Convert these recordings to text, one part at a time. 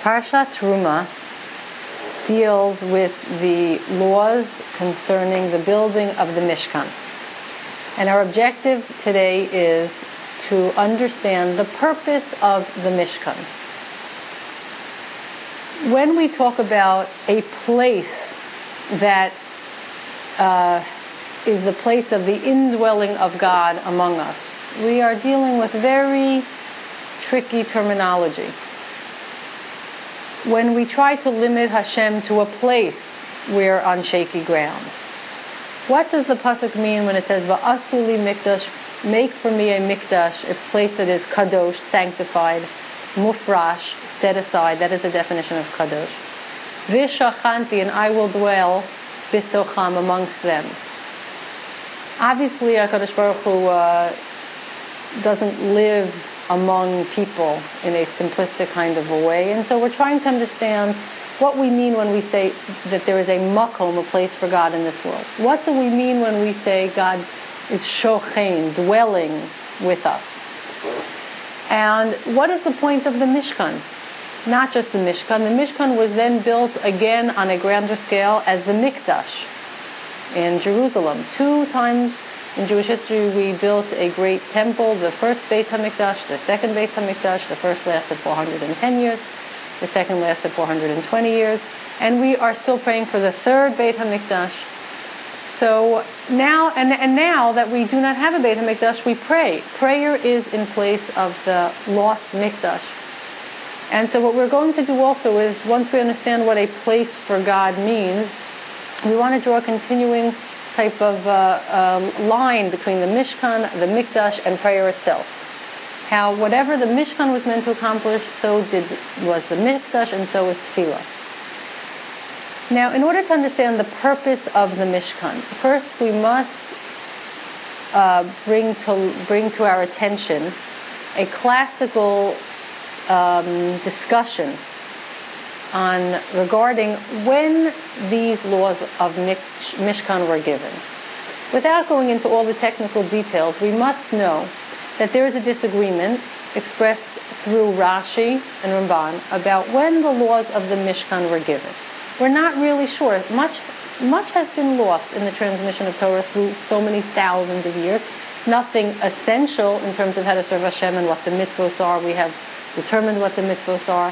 Parshat Teruma deals with the laws concerning the building of the Mishkan. And our objective today is to understand the purpose of the Mishkan. When we talk about a place that is the place of the indwelling of God among us, we are dealing with very tricky terminology. When we try to limit Hashem to a place, we're on shaky ground. What does the pasuk mean when it says, "Va'asu li mikdash," make for me a mikdash, a place that is kadosh, sanctified, mufrash, set aside? That is the definition of kadosh. V'shachanti, and I will dwell, bisocham, amongst them. Obviously, HaKadosh Baruch Hu doesn't live among people in a simplistic kind of a way, and so we're trying to understand what we mean when we say that there is a makom, a place for God in this world. What do we mean when we say God is shochein, dwelling with us? And what is the point of the Mishkan? Not just the Mishkan. The Mishkan was then built again on a grander scale as the Mikdash in Jerusalem. 2 times in Jewish history we built a great temple, the first Beit HaMikdash, the second Beit HaMikdash. The first lasted 410 years, the second lasted 420 years, and we are still praying for the third Beit HaMikdash. So now, and now that we do not have a Beit HaMikdash, we pray. Prayer is in place of the lost Mikdash. And so what we're going to do also is, once we understand what a place for God means, we want to draw a continuing type of line between the Mishkan, the Mikdash, and prayer itself. How whatever the Mishkan was meant to accomplish, so was the Mikdash, and so was Tefillah. Now, in order to understand the purpose of the Mishkan, first we must bring to our attention a classical discussion regarding when these laws of Mishkan were given. Without going into all the technical details, we must know that there is a disagreement expressed through Rashi and Ramban about when the laws of the Mishkan were given. We're not really sure. Much has been lost in the transmission of Torah through so many thousands of years. Nothing essential in terms of how to serve Hashem and what the mitzvos are. We have determined what the mitzvos are.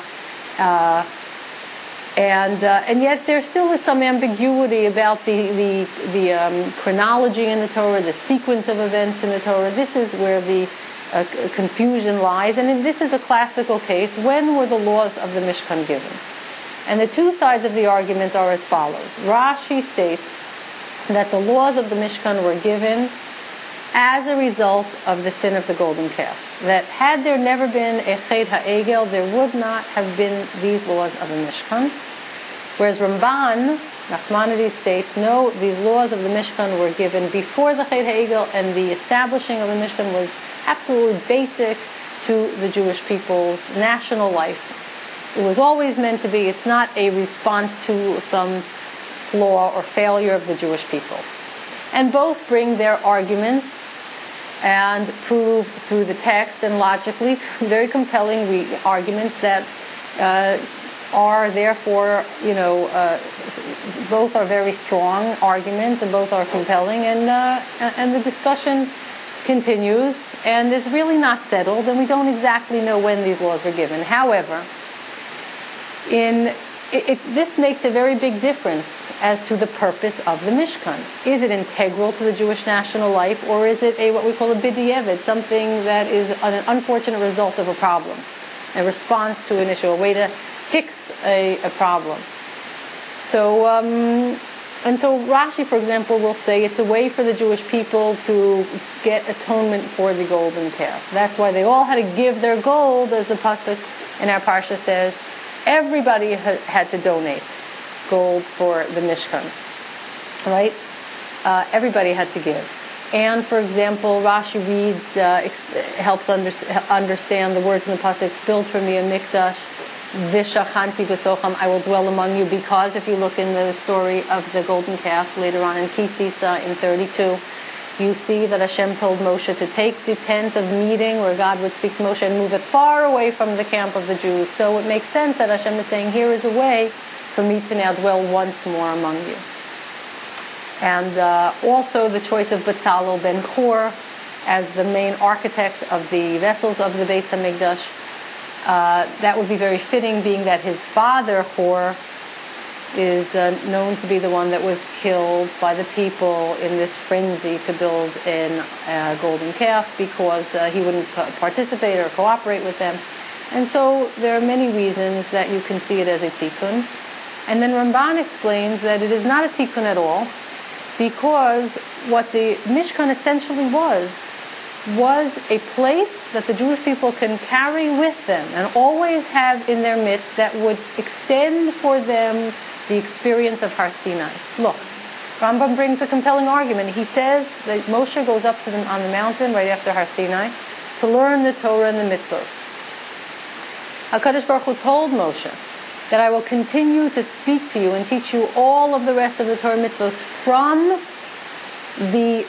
And yet there still is some ambiguity about the chronology in the Torah, the sequence of events in the Torah. This is where the confusion lies. And this is a classical case. When were the laws of the Mishkan given? And the two sides of the argument are as follows. Rashi states that the laws of the Mishkan were given as a result of the sin of the golden calf. That had there never been a Chet HaEgel, there would not have been these laws of the Mishkan. Whereas Ramban, Nachmanides, states, no, these laws of the Mishkan were given before the Chet HaEgel, and the establishing of the Mishkan was absolutely basic to the Jewish people's national life. It was always meant to be. It's not a response to some flaw or failure of the Jewish people. And both bring their arguments and prove through the text and logically very compelling arguments that are therefore, both are very strong arguments and both are compelling, and the discussion continues and is really not settled, and we don't exactly know when these laws were given. However, this makes a very big difference as to the purpose of the Mishkan. Is it integral to the Jewish national life, or is it what we call a b'di'evet, something that is an unfortunate result of a problem, a response to an issue, a way to fix a problem? So, and so Rashi, for example, will say it's a way for the Jewish people to get atonement for the golden calf. That's why they all had to give their gold, as the pasuk in our parsha says. Everybody had to donate gold for the Mishkan, right? Everybody had to give. And, for example, Rashi reads, helps understand the words in the pasuk, build for me a mikdash, v'shachanti b'socham, I will dwell among you, because if you look in the story of the golden calf later on in Ki Sisa in 32, You see that Hashem told Moshe to take the tent of meeting where God would speak to Moshe and move it far away from the camp of the Jews. So it makes sense that Hashem is saying, here is a way for me to now dwell once more among you. And also the choice of Bezalel ben Hur as the main architect of the vessels of the Beis HaMikdash. That would be very fitting, being that his father, Hur, is known to be the one that was killed by the people in this frenzy to build a golden calf because he wouldn't participate or cooperate with them. And so there are many reasons that you can see it as a tikkun. And then Ramban explains that it is not a tikkun at all, because what the Mishkan essentially was a place that the Jewish people can carry with them and always have in their midst that would extend for them the experience of Har Sinai. Look, Rambam brings a compelling argument. He says that Moshe goes up to them on the mountain right after Har Sinai to learn the Torah and the mitzvot. HaKadosh Baruch Hu told Moshe that I will continue to speak to you and teach you all of the rest of the Torah mitzvos from the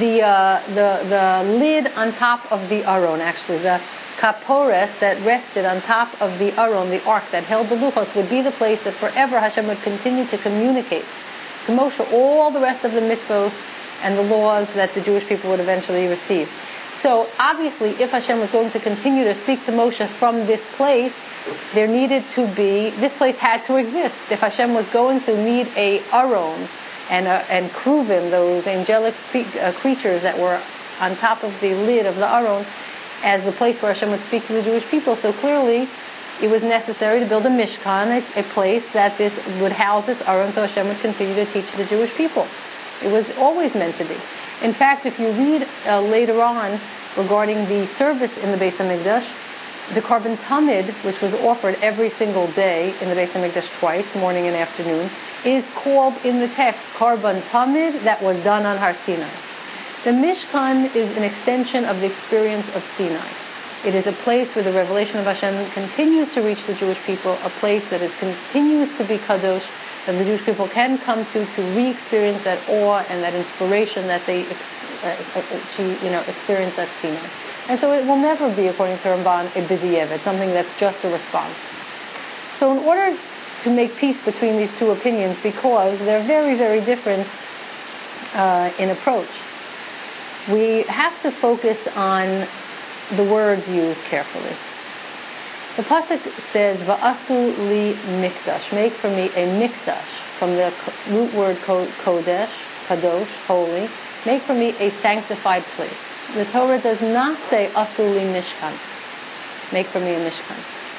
lid on top of the Aron. Actually, the kapores that rested on top of the Aron, the ark that held the luchos, would be the place that forever Hashem would continue to communicate to Moshe all the rest of the mitzvos and the laws that the Jewish people would eventually receive. So obviously, if Hashem was going to continue to speak to Moshe from this place, there needed to be, this place had to exist. If Hashem was going to need a Aron and Kruvim, those angelic creatures that were on top of the lid of the Aron, as the place where Hashem would speak to the Jewish people, so clearly it was necessary to build a Mishkan, a place that this would house this Aron, so Hashem would continue to teach the Jewish people. It was always meant to be. In fact, if you read later on regarding the service in the Beis HaMikdash, the Korban Tamid, which was offered every single day in the Beis HaMikdash twice, morning and afternoon, is called in the text Korban Tamid that was done on Har Sinai. The Mishkan is an extension of the experience of Sinai. It is a place where the revelation of Hashem continues to reach the Jewish people, a place that continues to be kadosh, that the Jewish people can come to re-experience that awe and that inspiration that they experience at Sinai. And so it will never be, according to Ramban, a b'di'evet, something that's just a response. So in order to make peace between these two opinions, because they're very, very different in approach, we have to focus on the words used carefully. The pasuk says, "Va'asu li mikdash," make for me a mikdash, from the root word kodesh, kadosh, holy. Make for me a sanctified place. The Torah does not say, "Asu li mishkan," make for me a mishkan.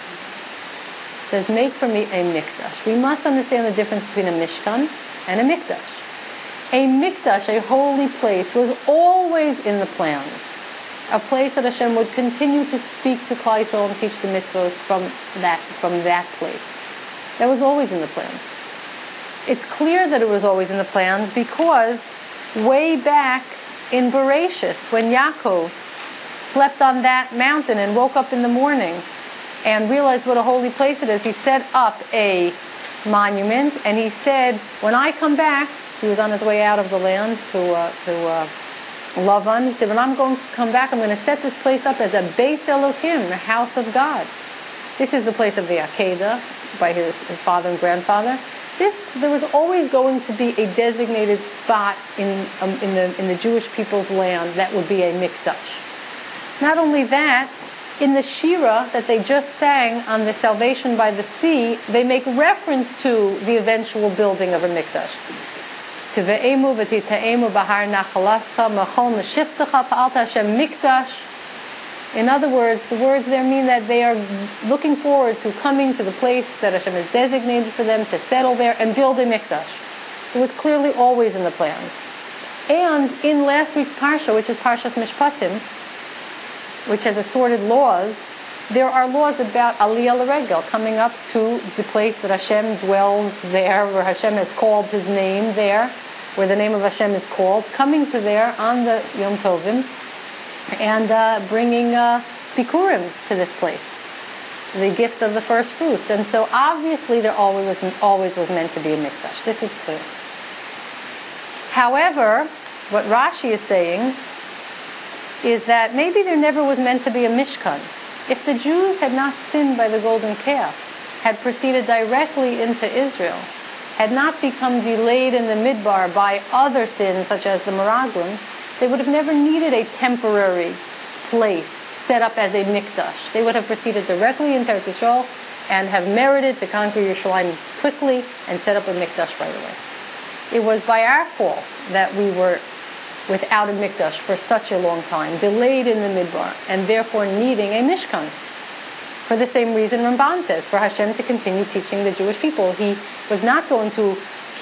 It says, "Make for me a mikdash." We must understand the difference between a mishkan and a mikdash. A mikdash, a holy place, was always in the plans. A place that Hashem would continue to speak to Klal Yisrael and teach the mitzvos from that place. That was always in the plans. It's clear that it was always in the plans because way back in Bereshis, when Yaakov slept on that mountain and woke up in the morning and realized what a holy place it is, he set up a monument and he said, when I come back, he was on his way out of the land to Lavan. He said, when I'm going to come back, I'm going to set this place up as a Beis Elokim, the house of God. This is the place of the Akedah by his father and grandfather. There was always going to be a designated spot in the Jewish people's land that would be a mikdash. Not only that, in the Shira that they just sang on the Salvation by the Sea, they make reference to the eventual building of a mikdash. Tive'emu v'tita'emu bahar nachalascha machol neshiftecha pa'alta Hashem mikdash. In other words, the words there mean that they are looking forward to coming to the place that Hashem has designated for them to settle there and build a mikdash. It was clearly always in the plans. And in last week's parsha, which is Parshas Mishpatim, which has assorted laws, there are laws about Aliyah L'Regel, coming up to the place that Hashem dwells there, where Hashem has called His name there, where the name of Hashem is called, coming to there on the Yom Tovim, and bringing Bikurim to this place, the gifts of the first fruits. And so obviously there always was meant to be a mikdash. This is clear. However, What Rashi is saying is that maybe there never was meant to be a Mishkan. If the Jews had not sinned by the golden calf, had proceeded directly into Israel, had not become delayed in the Midbar by other sins such as the Meraglim, they would have never needed a temporary place set up as a mikdash. They would have proceeded directly into Eretz Yisrael and have merited to conquer Yerushalayim quickly and set up a mikdash right away. It was by our fault that we were without a mikdash for such a long time, delayed in the Midbar, and therefore needing a Mishkan. For the same reason Ramban says, for Hashem to continue teaching the Jewish people. He was not going to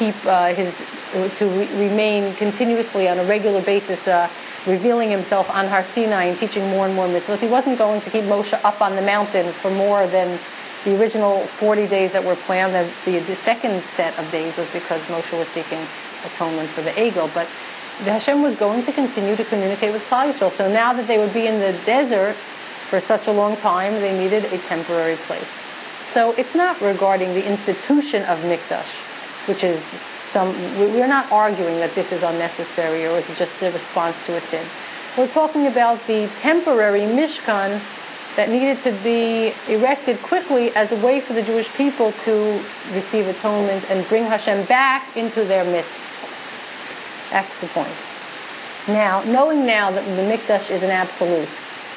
remain continuously on a regular basis revealing himself on Har Sinai and teaching more and more mitzvahs. He wasn't going to keep Moshe up on the mountain for more than the original 40 days that were planned. The second set of days was because Moshe was seeking atonement for the Egel. But the Hashem was going to continue to communicate with Klal Yisrael. So now that they would be in the desert for such a long time, they needed a temporary place. So it's not regarding the institution of Mikdash, which is we're not arguing that this is unnecessary or is just the response to a sin. We're talking about the temporary Mishkan that needed to be erected quickly as a way for the Jewish people to receive atonement and bring Hashem back into their midst. That's the point. Now, knowing now that the Mikdash is an absolute,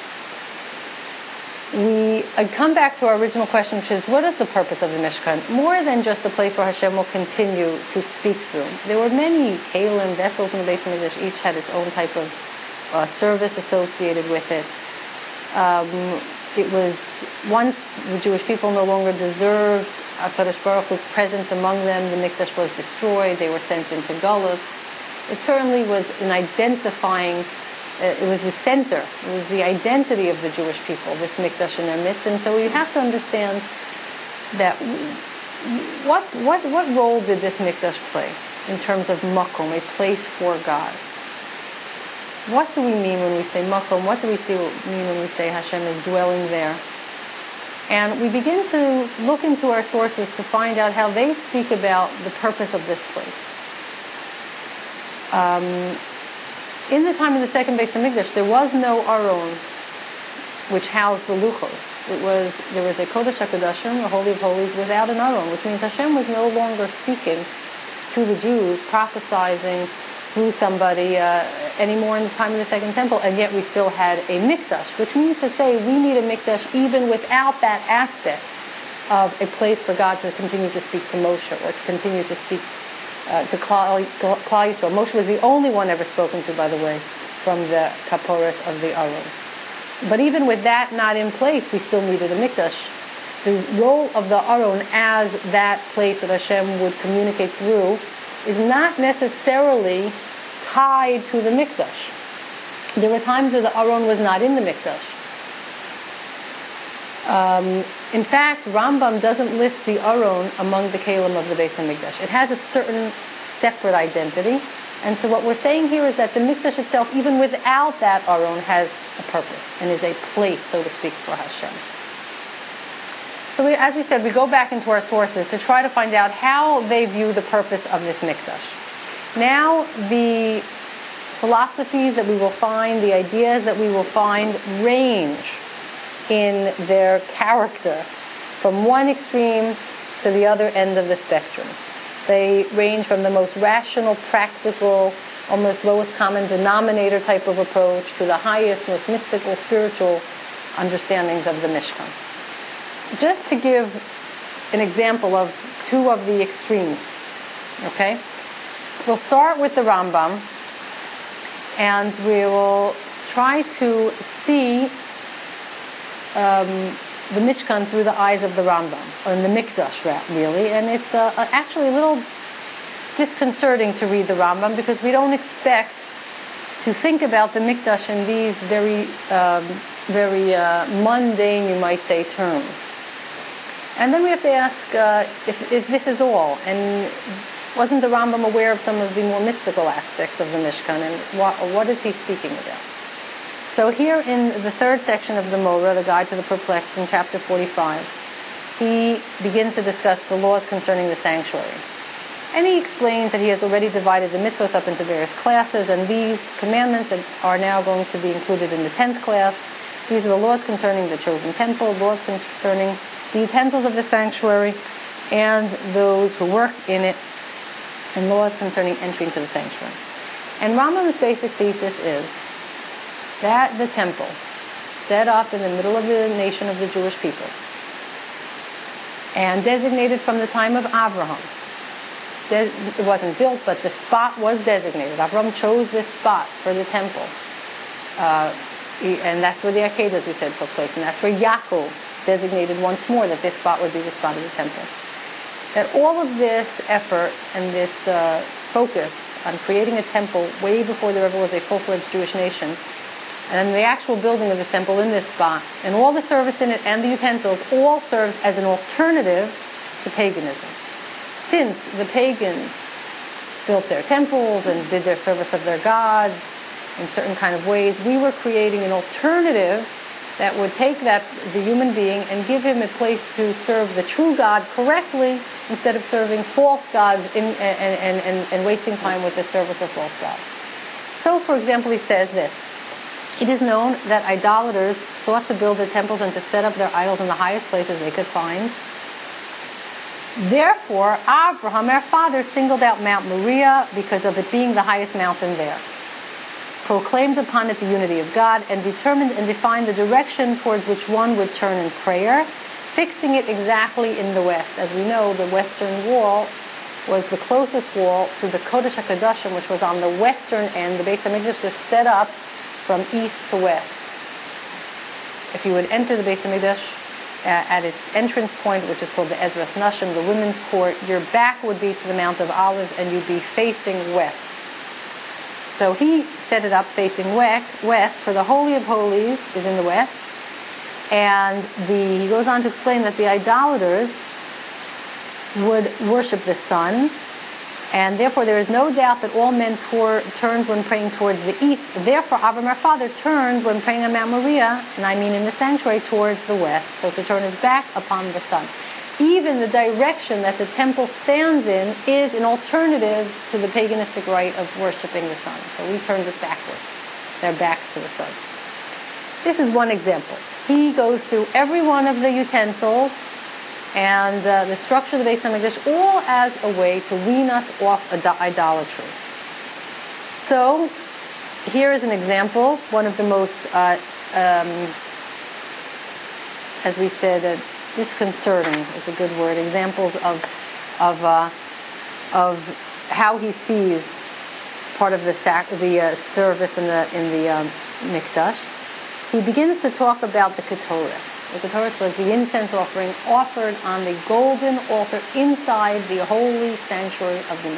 I come back to our original question, which is, what is the purpose of the Mishkan? More than just a place where Hashem will continue to speak through. There were many kalim, vessels in the Beis Hamikdash. Each had its own type of service associated with it. It was, once the Jewish people no longer deserved HaKadosh Baruch Hu's presence among them, the Mikdash was destroyed. They were sent into Galus. It certainly was an identifying. It was the center. It was the identity of the Jewish people, this Mikdash in their midst. And so we have to understand that what role did this Mikdash play in terms of makom, a place for God? What do we mean when we say makom? What do we mean when we say Hashem is dwelling there? And we begin to look into our sources to find out how they speak about the purpose of this place. In the time of the second Beis Hamikdash, there was no Aron, which housed the Luchos. There was a Kodesh HaKodashim, a Holy of Holies, without an Aron, which means Hashem was no longer speaking to the Jews, prophesizing through somebody anymore in the time of the Second Temple, and yet we still had a Mikdash, which means to say we need a Mikdash even without that aspect of a place for God to continue to speak to Moshe or to continue to speak to Klal Yisrael. Moshe was the only one ever spoken to, by the way, from the Kaporos of the Aron. But even with that not in place, we still needed a Mikdash. The role of the Aron as that place that Hashem would communicate through is not necessarily tied to the Mikdash. There were times where the Aron was not in the Mikdash. In fact, Rambam doesn't list the Aron among the Kalim of the Beis Hamikdash. It has a certain separate identity. And so what we're saying here is that the Mikdash itself, even without that Aron, has a purpose and is a place, so to speak, for Hashem. So as we said, we go back into our sources to try to find out how they view the purpose of this Mikdash. Now, the philosophies that we will find, the ideas that we will find, range in their character from one extreme to the other end of the spectrum. They range from the most rational, practical, almost lowest common denominator type of approach to the highest, most mystical, spiritual understandings of the Mishkan. Just to give an example of two of the extremes, okay? We'll start with the Rambam, and we will try to see the Mishkan through the eyes of the Rambam, or in the Mikdash, really. And it's actually a little disconcerting to read the Rambam because we don't expect to think about the Mikdash in these very mundane, you might say, terms. And then we have to ask if this is all, and wasn't the Rambam aware of some of the more mystical aspects of the Mishkan, and what is he speaking about? So here in the third section of the Morah, the Guide to the Perplexed, in chapter 45, he begins to discuss the laws concerning the sanctuary. And he explains that he has already divided the mitzvahs up into various classes, and these commandments are now going to be included in the 10th class. These are the laws concerning the chosen temple, laws concerning the utensils of the sanctuary, and those who work in it, and laws concerning entry into the sanctuary. And Rambam's basic thesis is that the temple, set up in the middle of the nation of the Jewish people, and designated from the time of Abraham. It wasn't built, but the spot was designated. Abraham chose this spot for the temple. And that's where the Akedah, we said, took place. And that's where Yaakov designated once more that this spot would be the spot of the temple. That all of this effort and this focus on creating a temple way before there ever was a full-fledged Jewish nation, and the actual building of the temple in this spot, and all the service in it and the utensils, all serves as an alternative to paganism. Since the pagans built their temples and did their service of their gods in certain kind of ways, we were creating an alternative that would take the human being and give him a place to serve the true God correctly, instead of serving false gods and wasting time with the service of false gods. So, for example, he says this: it is known that idolaters sought to build their temples and to set up their idols in the highest places they could find. Therefore, Abraham, our father, singled out Mount Moriah because of it being the highest mountain there, proclaimed upon it the unity of God, and determined and defined the direction towards which one would turn in prayer, fixing it exactly in the west. As we know, the western wall was the closest wall to the Kodesh HaKadoshim, which was on the western end. The Beis HaMikdash was set up from east to west. If you would enter the Beis HaMikdash at its entrance point, which is called the Ezras Nashim, the women's court, your back would be to the Mount of Olives, and you'd be facing west. So he set it up facing west, for the Holy of Holies is in the west. And he goes on to explain that the idolaters would worship the sun, and therefore there is no doubt that all men turned when praying towards the east. Therefore, Abraham, our father, turned when praying on Mount Moriah, and I mean in the sanctuary, towards the west, so to turn his back upon the sun. Even the direction that the temple stands in is an alternative to the paganistic rite of worshiping the sun. So we turned it backwards, their backs to the sun. This is one example. He goes through every one of the utensils and the structure of the Beis HaMikdash, all as a way to wean us off idolatry. So here is an example, one of the most, as we said, disconcerting is a good word, examples of how he sees part of the service in the Mikdash. He begins to talk about the Ketoris. The Ketoris was the incense offering offered on the golden altar inside the holy sanctuary of the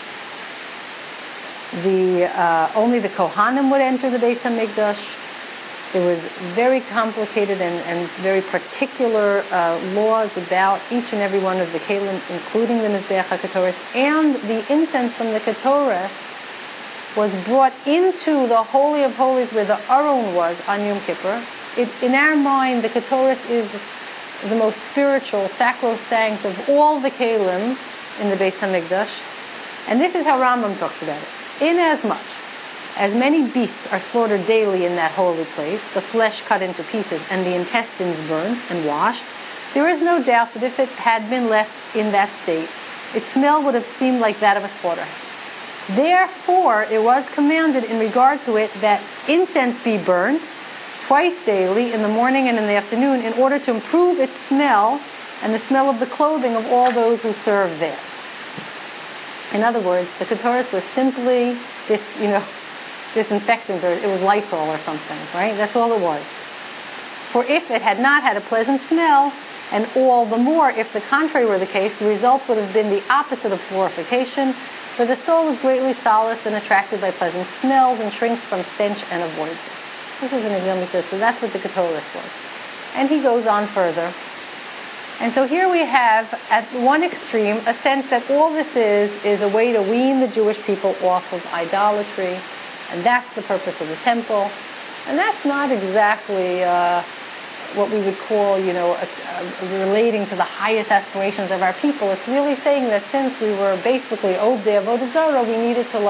Mikdash. Only the Kohanim would enter the Beis HaMikdash. There was very complicated and very particular laws about each and every one of the kelim, including the Mizbeach HaKetoris, and the incense from the Ketoris was brought into the Holy of Holies where the Aron was on Yom Kippur. In our mind, the Ketoris is the most spiritual, sacrosanct of all the kelim in the Beis HaMikdash. And this is how Rambam talks about it. Inasmuch as many beasts are slaughtered daily in that holy place, the flesh cut into pieces and the intestines burned and washed, there is no doubt that if it had been left in that state, its smell would have seemed like that of a slaughterhouse. Therefore, it was commanded in regard to it that incense be burnt twice daily, in the morning and in the afternoon, in order to improve its smell and the smell of the clothing of all those who serve there. In other words, the Ketoris was simply disinfectant, or it was Lysol or something, right? That's all it was. For if it had not had a pleasant smell, and all the more if the contrary were the case, the result would have been the opposite of glorification, for the soul is greatly solaced and attracted by pleasant smells and shrinks from stench and avoids it. This is an example, he says, so that's what the Ketoris was. And he goes on further. And so here we have, at one extreme, a sense that all this is a way to wean the Jewish people off of idolatry, and that's the purpose of the temple. And that's not exactly what we would call, relating to the highest aspirations of our people. It's really saying that since we were basically Ovdei Avodah Zarah, we needed to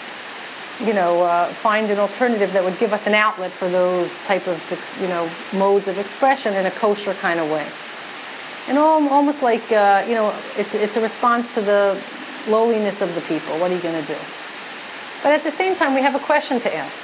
find an alternative that would give us an outlet for those type of, modes of expression in a kosher kind of way. And almost like, it's a response to the lowliness of the people. What are you going to do? But at the same time, we have a question to ask.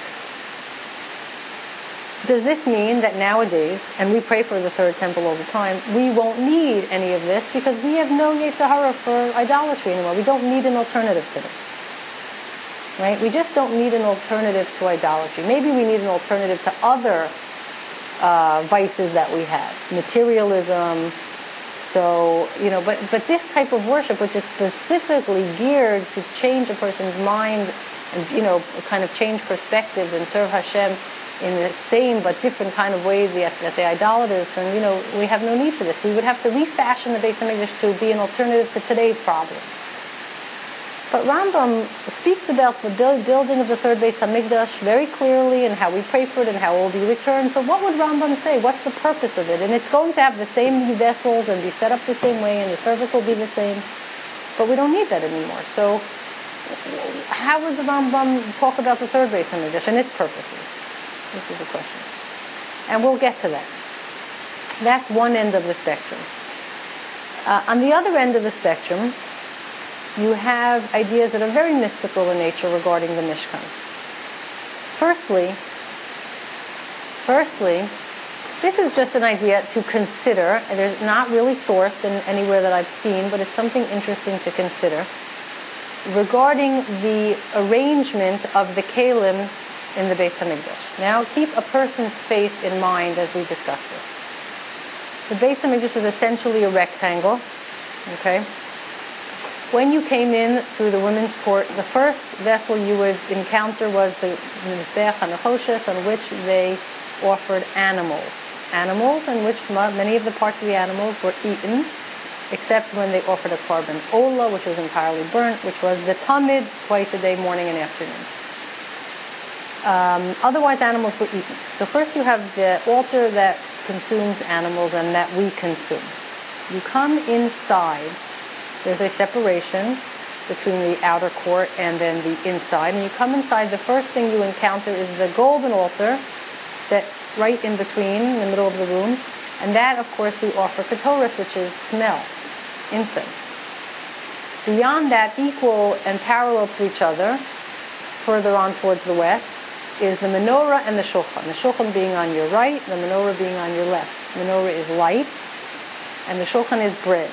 Does this mean that nowadays, and we pray for the third temple all the time, we won't need any of this because we have no Yetzer Hara for idolatry anymore? We don't need an alternative to this. Right? We just don't need an alternative to idolatry. Maybe we need an alternative to other vices that we have. Materialism. So, but this type of worship, which is specifically geared to change a person's mind and, kind of change perspectives and serve Hashem in the same but different kind of ways that the idolaters, and we have no need for this. We would have to refashion the Beis HaMikdash to be an alternative to today's problem. But Rambam speaks about the building of the third Beis HaMikdash very clearly, and how we pray for it, and how it will be returned. So what would Rambam say? What's the purpose of it? And it's going to have the same vessels and be set up the same way, and the service will be the same. But we don't need that anymore. So how would the Rambam talk about the third Beis HaMikdash and its purposes? This is a question. And we'll get to that. That's one end of the spectrum. On the other end of the spectrum, you have ideas that are very mystical in nature regarding the Mishkan. Firstly, this is just an idea to consider, and it's not really sourced in anywhere that I've seen, but it's something interesting to consider, regarding the arrangement of the Kalim in the Beis HaMikdash. Now, keep a person's face in mind as we discuss this. The Beis HaMikdash was essentially a rectangle, okay? When you came in through the women's court, the first vessel you would encounter was the Mizbeach HaNechoshes, on which they offered animals in which many of the parts of the animals were eaten, except when they offered a korban olah, which was entirely burnt, which was the tamid, twice a day, morning and afternoon. Otherwise, animals were eaten. So first you have the altar that consumes animals and that we consume. You come inside. There's a separation between the outer court and then the inside. And you come inside, the first thing you encounter is the golden altar set right in between, in the middle of the room. And that, of course, we offer ketoris, which is smell, incense. Beyond that, equal and parallel to each other, further on towards the west, is the menorah and the shulchan. The shulchan being on your right, the menorah being on your left. The menorah is light, and the shulchan is bread.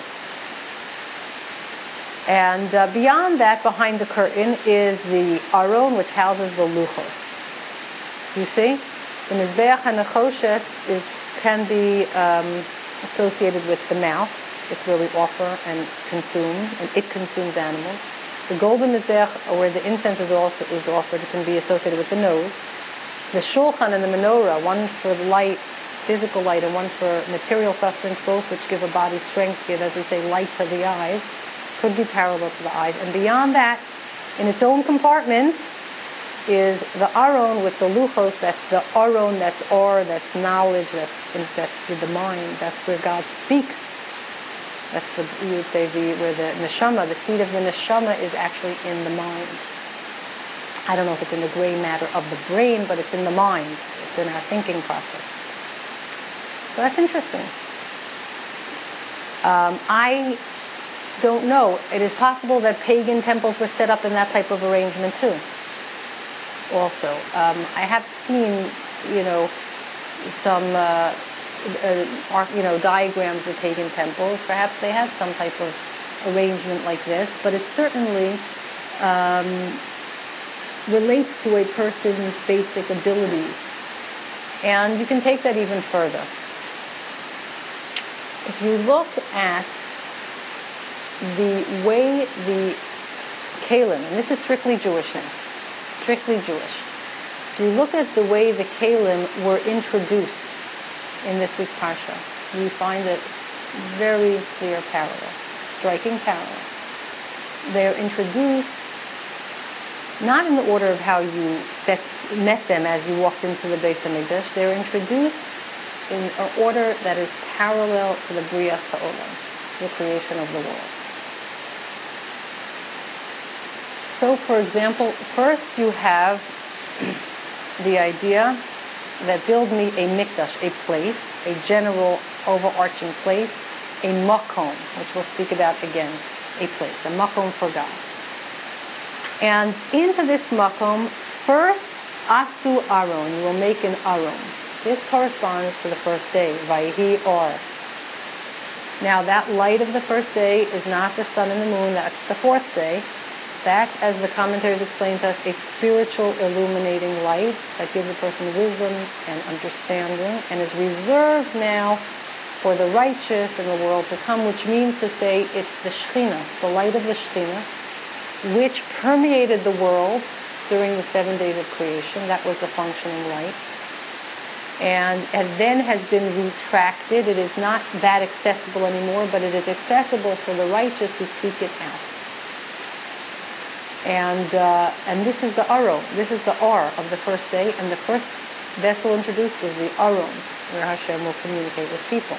And beyond that, behind the curtain, is the aron, which houses the luchos. You see? The Mizbeach HaNechoshes can be associated with the mouth. It's where we offer and consume, and it consumes animals. The golden Mizbeach, where the incense is offered, can be associated with the nose. The shulchan and the menorah, one for the light, physical light, and one for material sustenance, both which give a body strength, give, as we say, light to the eyes, could be parallel to the eyes. And beyond that, in its own compartment, is the aron with the luchos. That's the aron, that's or, that's knowledge, that's with the mind. That's where God speaks. That's you would say where the neshama, the seed of the neshama, is actually in the mind. I don't know if it's in the gray matter of the brain, but it's in the mind. It's in our thinking process. So that's interesting. I don't know. It is possible that pagan temples were set up in that type of arrangement too. Also, I have seen, some, diagrams of pagan temples. Perhaps they had some type of arrangement like this, but it certainly relates to a person's basic abilities. And you can take that even further. If you look at the way the Kalim, and this is strictly Jewish now, strictly Jewish. If you look at the way the Kalim were introduced in this week's Parsha, you find a very clear parallel, striking parallel. They're introduced not in the order of how you met them as you walked into the Beis HaMikdash. They're introduced in an order that is parallel to the Bria Sa'olam, the creation of the world. So, for example, first you have the idea that build me a mikdash, a place, a general overarching place, a makom, which we'll speak about again, a place, a makom for God. And into this makom, first, Atsu Aron, you will make an Aron. This corresponds to the first day, Vayhi Or. Now that light of the first day is not the sun and the moon, that's the fourth day. That's, as the commentaries explain to us, a spiritual illuminating light that gives a person wisdom and understanding and is reserved now for the righteous in the world to come, which means to say it's the Shekhinah, the light of the Shekhinah, which permeated the world during the 7 days of creation. That was the functioning light. And then has been retracted. It is not that accessible anymore, but it is accessible for the righteous who seek it out. And this is the Aron. This is the Or of the first day, and the first vessel introduced was the Aron, where Hashem will communicate with people.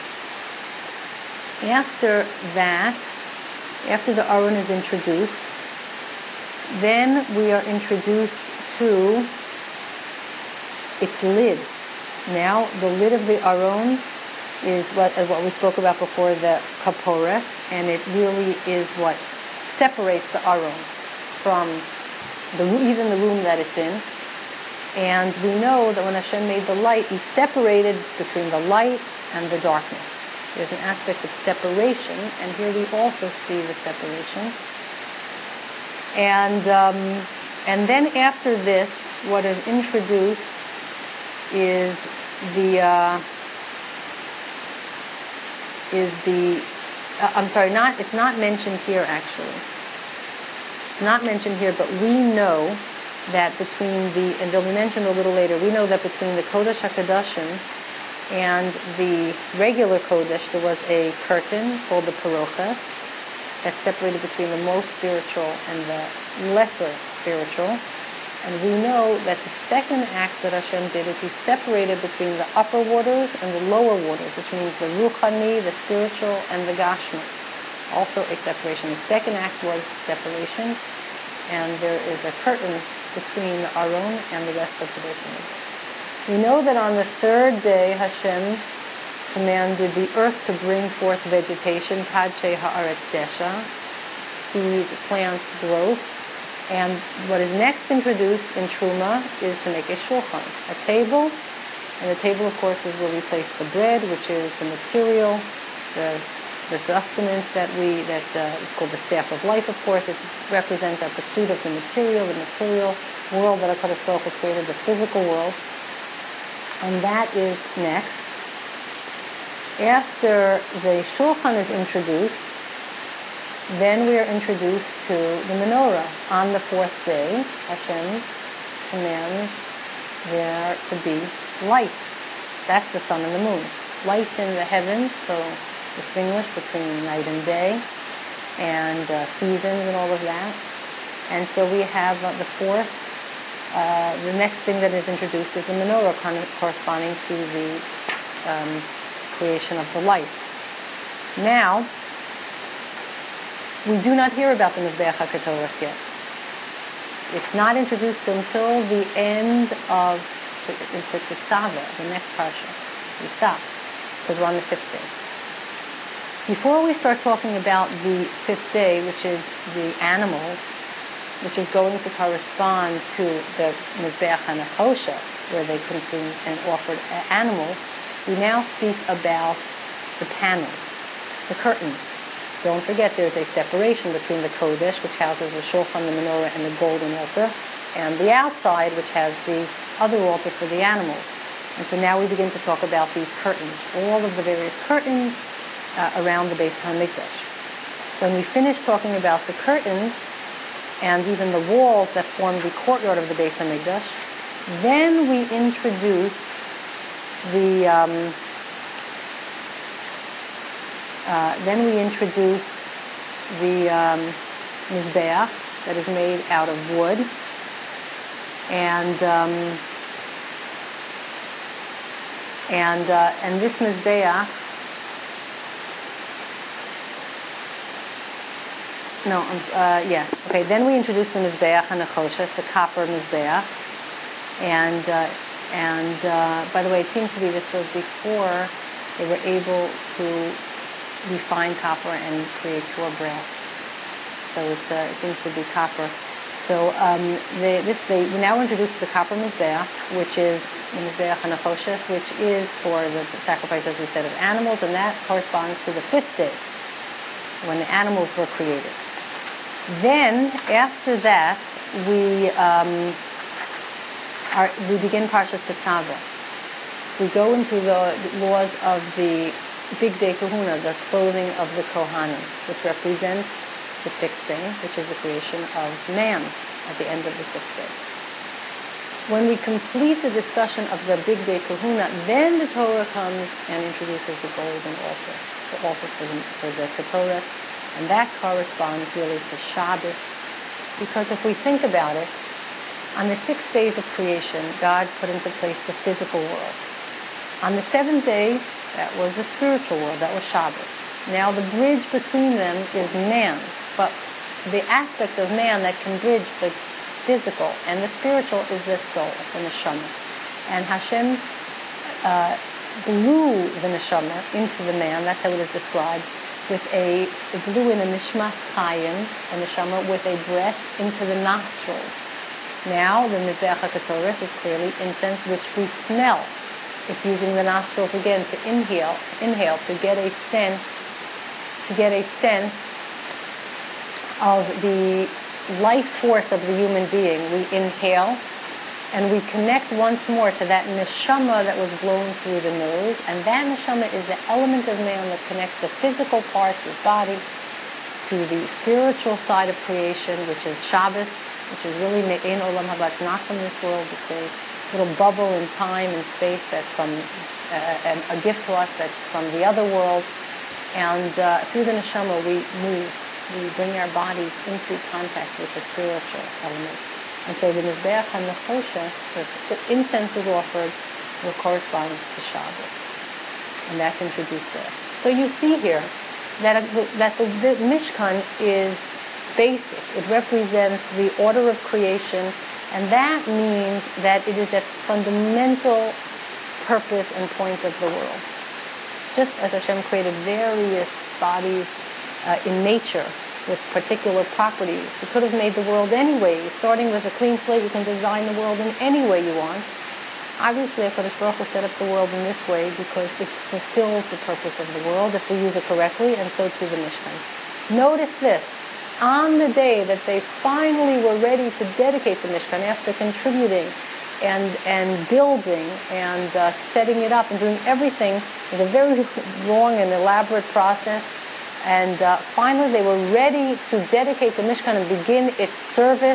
After that, after the Aron is introduced, then we are introduced to its lid. Now, the lid of the Aron is what we spoke about before, the kapores, and it really is what separates the Aron from even the room that it's in. And we know that when Hashem made the light, He separated between the light and the darkness. There's an aspect of separation, and here we also see the separation. And then after this, what is introduced is it's not mentioned here actually. It's not mentioned here, but we know that and they'll be mentioned a little later, we know that between the Kodesh HaKadoshim and the regular Kodesh, there was a curtain called the Parochas that separated between the most spiritual and the lesser spiritual. And we know that the second act that Hashem did is He separated between the upper waters and the lower waters, which means the Ruchani, the spiritual, and the Gashmi. Also a separation. The second act was separation, and there is a curtain between the Aron and the rest of the Beis Hamikdash. We know that on the third day, Hashem commanded the earth to bring forth vegetation, Tadshe Haaretz Desha, seeds, plants, growth. And what is next introduced in Truma is to make a shulchan, a table. And the table, of course, is where we place the bread, which is the material, the sustenance that is called the staff of life, of course. It represents our pursuit of the material world that HaKadosh Baruch Hu created, the physical world. And that is next. After the shulchan is introduced, then we are introduced to the menorah. On the fourth day, Hashem commands there to be light. That's the sun and the moon. Lights in the heavens, so distinguish between night and day, and seasons and all of that. And so we have the fourth, the next thing that is introduced is the menorah, corresponding to the creation of the light. Now, we do not hear about the Mizbeach HaKatoras yet. It's not introduced until the end of Tetzaveh, the next parsha. We stop, because we're on the fifth day. Before we start talking about the fifth day, which is the animals, which is going to correspond to the Mizbeach HaNechoshes, where they consumed and offered animals, we now speak about the panels, the curtains. Don't forget there's a separation between the Kodesh, which houses the Shulchan, the menorah, and the golden altar, and the outside, which has the other altar for the animals. And so now we begin to talk about these curtains, all of the various curtains around the Beis Hamikdash. When we finish talking about the curtains and even the walls that form the courtyard of the Beis Hamikdash, then we introduce the Mizbeach that is made out of wood, and And this Mizbeach, then we introduced the Mizbeach HaNechoshes, the copper Mizbeach. And by the way, it seems to be this was before they were able to refine copper and create pure brass. So it seems to be copper. So they now introduced the copper Mizbeach, which is the Mizbeach HaNechoshes, which is for the sacrifice, as we said, of animals, and that corresponds to the 5th day, when the animals were created. Then, after that, we begin Parshas Tetzaveh. We go into the laws of the Big Day Kahuna, the clothing of the Kohanim, which represents the 6th day, which is the creation of man at the end of the 6th day. When we complete the discussion of the Big Day Kahuna, then the Torah comes and introduces the golden altar, the altar for the Ketoret, and that corresponds really to Shabbos, because if we think about it, on the 6 days of creation, God put into place the physical world. On the 7th day, that was the spiritual world, that was Shabbos. Now the bridge between them is man, but the aspect of man that can bridge the physical and the spiritual is the soul, the neshama. And Hashem blew the neshama into the man, that's how it is described, it blew in a nishmas chayim, a neshama, with a breath into the nostrils. Now the Mizbeach HaKetoret is clearly incense which we smell. It's using the nostrils again to inhale, to get a sense of the life force of the human being. We inhale, and we connect once more to that neshama that was blown through the nose, and that neshama is the element of man that connects the physical parts, his body, to the spiritual side of creation, which is Shabbos, which is really Me'ein Olam Haba. It's not from this world. It's a little bubble in time and space that's from a gift to us that's from the other world. And through the neshama, we move. We bring our bodies into contact with the spiritual element. And so the Mizbeach HaNechoshes, the incense was offered, what corresponds to Shabbos. And that's introduced there. So you see here that the Mishkan is basic. It represents the order of creation, and that means that it is a fundamental purpose and point of the world. Just as Hashem created various bodies in nature with particular properties, He could have made the world any way. Starting with a clean slate, you can design the world in any way you want. Obviously, HaKadosh Baruch Hu set up the world in this way because it fulfills the purpose of the world if we use it correctly, and so too the Mishkan. Notice this. On the day that they finally were ready to dedicate the Mishkan, after contributing and building and setting it up and doing everything, it was a very long and elaborate process, and finally they were ready to dedicate the Mishkan and begin its service.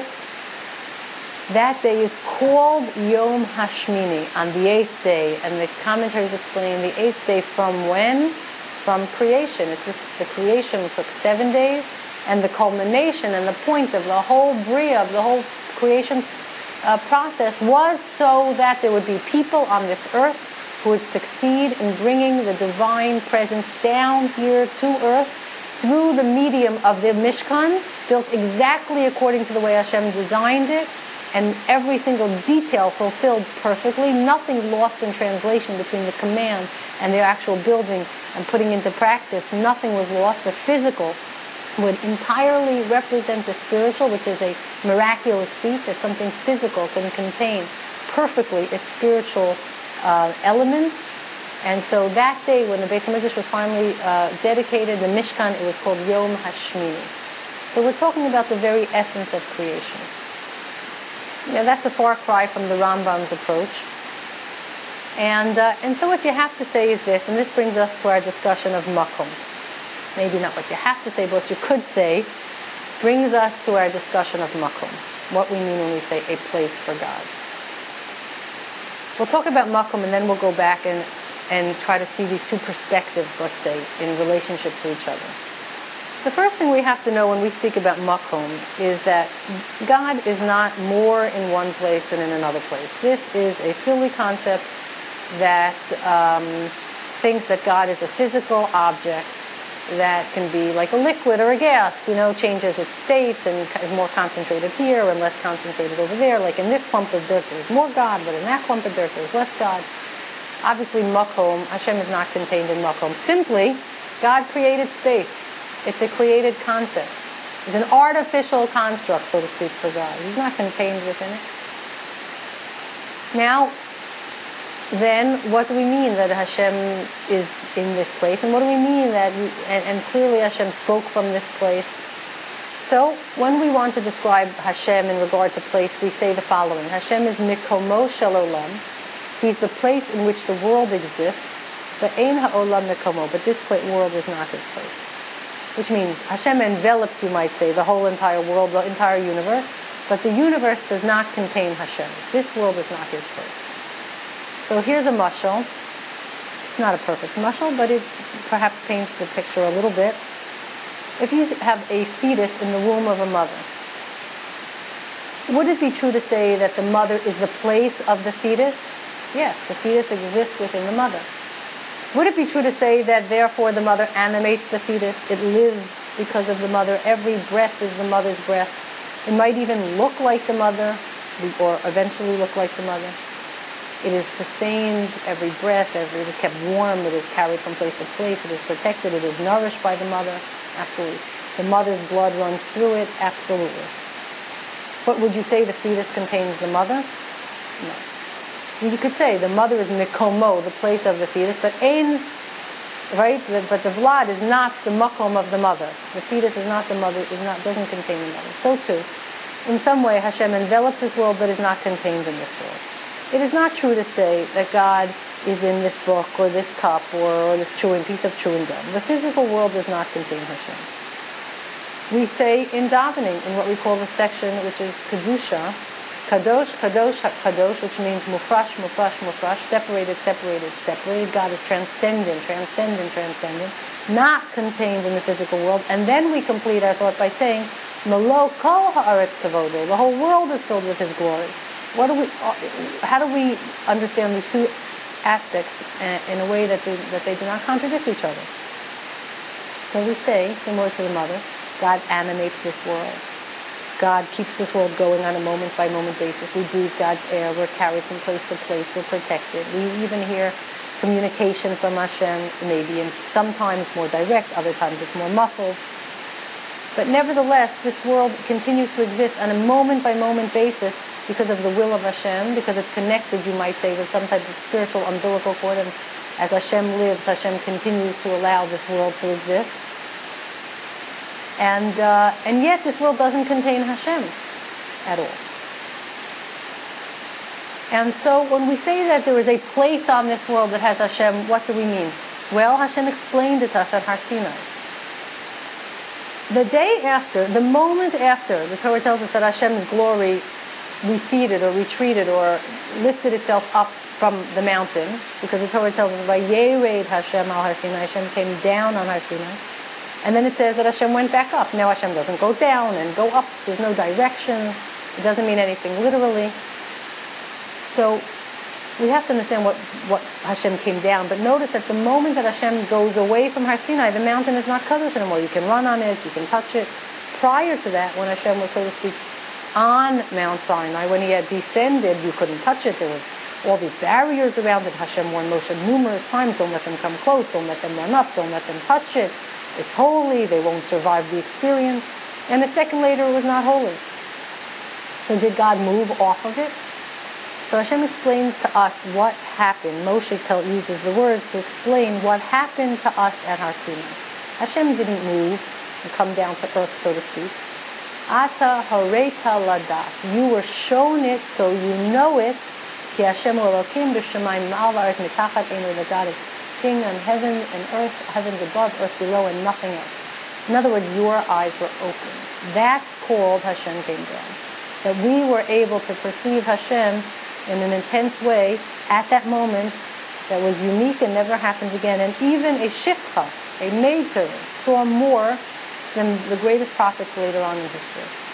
That day is called Yom Hashmini, on the 8th day, and the commentaries explain the 8th day from when? From creation. The creation took 7 days, and the culmination and the point of the whole Bria, of the whole creation process, was so that there would be people on this earth who would succeed in bringing the divine presence down here to earth through the medium of the Mishkan, built exactly according to the way Hashem designed it, and every single detail fulfilled perfectly, nothing lost in translation between the command and the actual building and putting into practice. Nothing was lost. The physical would entirely represent the spiritual, which is a miraculous feat, that something physical can contain perfectly its spiritual elements. And so that day, when the Beis HaMikdash was finally dedicated, the Mishkan, it was called Yom Hashmini. So we're talking about the very essence of creation. Now that's a far cry from the Rambam's approach. And so what you have to say is this, and this brings us to our discussion of Makom. Maybe not what you have to say, but what you could say, brings us to our discussion of Makom. What we mean when we say a place for God. We'll talk about Makom, and then we'll go back and try to see these two perspectives, let's say, in relationship to each other. The first thing we have to know when we speak about Makom is that God is not more in one place than in another place. This is a silly concept that thinks that God is a physical object that can be like a liquid or a gas, changes its state and is more concentrated here and less concentrated over there. Like in this clump of dirt there's more God, but in that clump of dirt there's less God. Obviously, makom, Hashem is not contained in makom. Simply, God created space. It's a created concept. It's an artificial construct, so to speak, for God. He's not contained within it. Now, then, what do we mean that Hashem is in this place? And what do we mean that, and clearly Hashem spoke from this place? So, when we want to describe Hashem in regard to place, we say the following. Hashem is mikomo shel olam. He's the place in which the world exists. Ve'ein ha'olam mikomo. But this world is not his place. Which means Hashem envelops, you might say, the whole entire world, the entire universe. But the universe does not contain Hashem. This world is not his place. So here's a mashal. It's not a perfect mashal, but it perhaps paints the picture a little bit. If you have a fetus in the womb of a mother, would it be true to say that the mother is the place of the fetus? Yes, the fetus exists within the mother. Would it be true to say that therefore the mother animates the fetus? It lives because of the mother. Every breath is the mother's breath. It might even look like the mother, or eventually look like the mother. It is sustained, every breath, it is kept warm, it is carried from place to place, it is protected, it is nourished by the mother. Absolutely. The mother's blood runs through it. Absolutely. But would you say the fetus contains the mother? No. You could say the mother is mikomo, the place of the fetus, but right? But the vlad is not the makom of the mother. The fetus is not the mother, doesn't contain the mother. So too, in some way, Hashem envelops this world, but is not contained in this world. It is not true to say that God is in this book or this cup or this piece of chewing gum. The physical world does not contain Hashem. We say in davening, in what we call the section which is kedusha, kadosh, kadosh, kadosh, which means mufrash, mufrash, mufrash, separated, separated, separated. God is transcendent, transcendent, transcendent, not contained in the physical world. And then we complete our thought by saying, Melo kol haaretz kavodo, the whole world is filled with His glory. How do we understand these two aspects in a way that they do not contradict each other? So we say, similar to the mother, God animates this world. God keeps this world going on a moment-by-moment basis. We breathe God's air. We're carried from place to place. We're protected. We even hear communication from Hashem, maybe sometimes more direct, other times it's more muffled. But nevertheless, this world continues to exist on a moment-by-moment basis because of the will of Hashem, because it's connected, you might say, with some type of spiritual umbilical cord, and as Hashem lives, Hashem continues to allow this world to exist. And yet this world doesn't contain Hashem at all. And so when we say that there is a place on this world that has Hashem, what do we mean? Well, Hashem explained it to us at Har Sinai. The moment after, the Torah tells us that Hashem's glory receded or retreated or lifted itself up from the mountain, because the Torah tells us, Vayered Hashem al Har Sinai, Hashem came down on Har Sinai. And then it says that Hashem went back up. Now Hashem doesn't go down and go up. There's no directions. It doesn't mean anything literally. So we have to understand what Hashem came down. But notice that the moment that Hashem goes away from Har Sinai, the mountain is not kadosh anymore. You can run on it. You can touch it. Prior to that, when Hashem was, so to speak, on Mount Sinai, when He had descended, you couldn't touch it. There was all these barriers around it. Hashem warned Moshe numerous times, don't let them come close. Don't let them run up. Don't let them touch it. It's holy, they won't survive the experience. And a second later, it was not holy. So did God move off of it? So Hashem explains to us what happened. Moshe uses the words to explain what happened to us at Har Sinai. Hashem didn't move and come down to earth, so to speak. Ata hareta ladat. You were shown it, so you know it. Ki Hashem Elokim b'shamayim ma'al v'aretz mitachat eino, that God is King on heaven and earth, heavens above, earth below, and nothing else. In other words, your eyes were open. That's called Hashem came down. That we were able to perceive Hashem in an intense way at that moment that was unique and never happens again. And even a shifcha, a maidservant, saw more than the greatest prophets later on in history.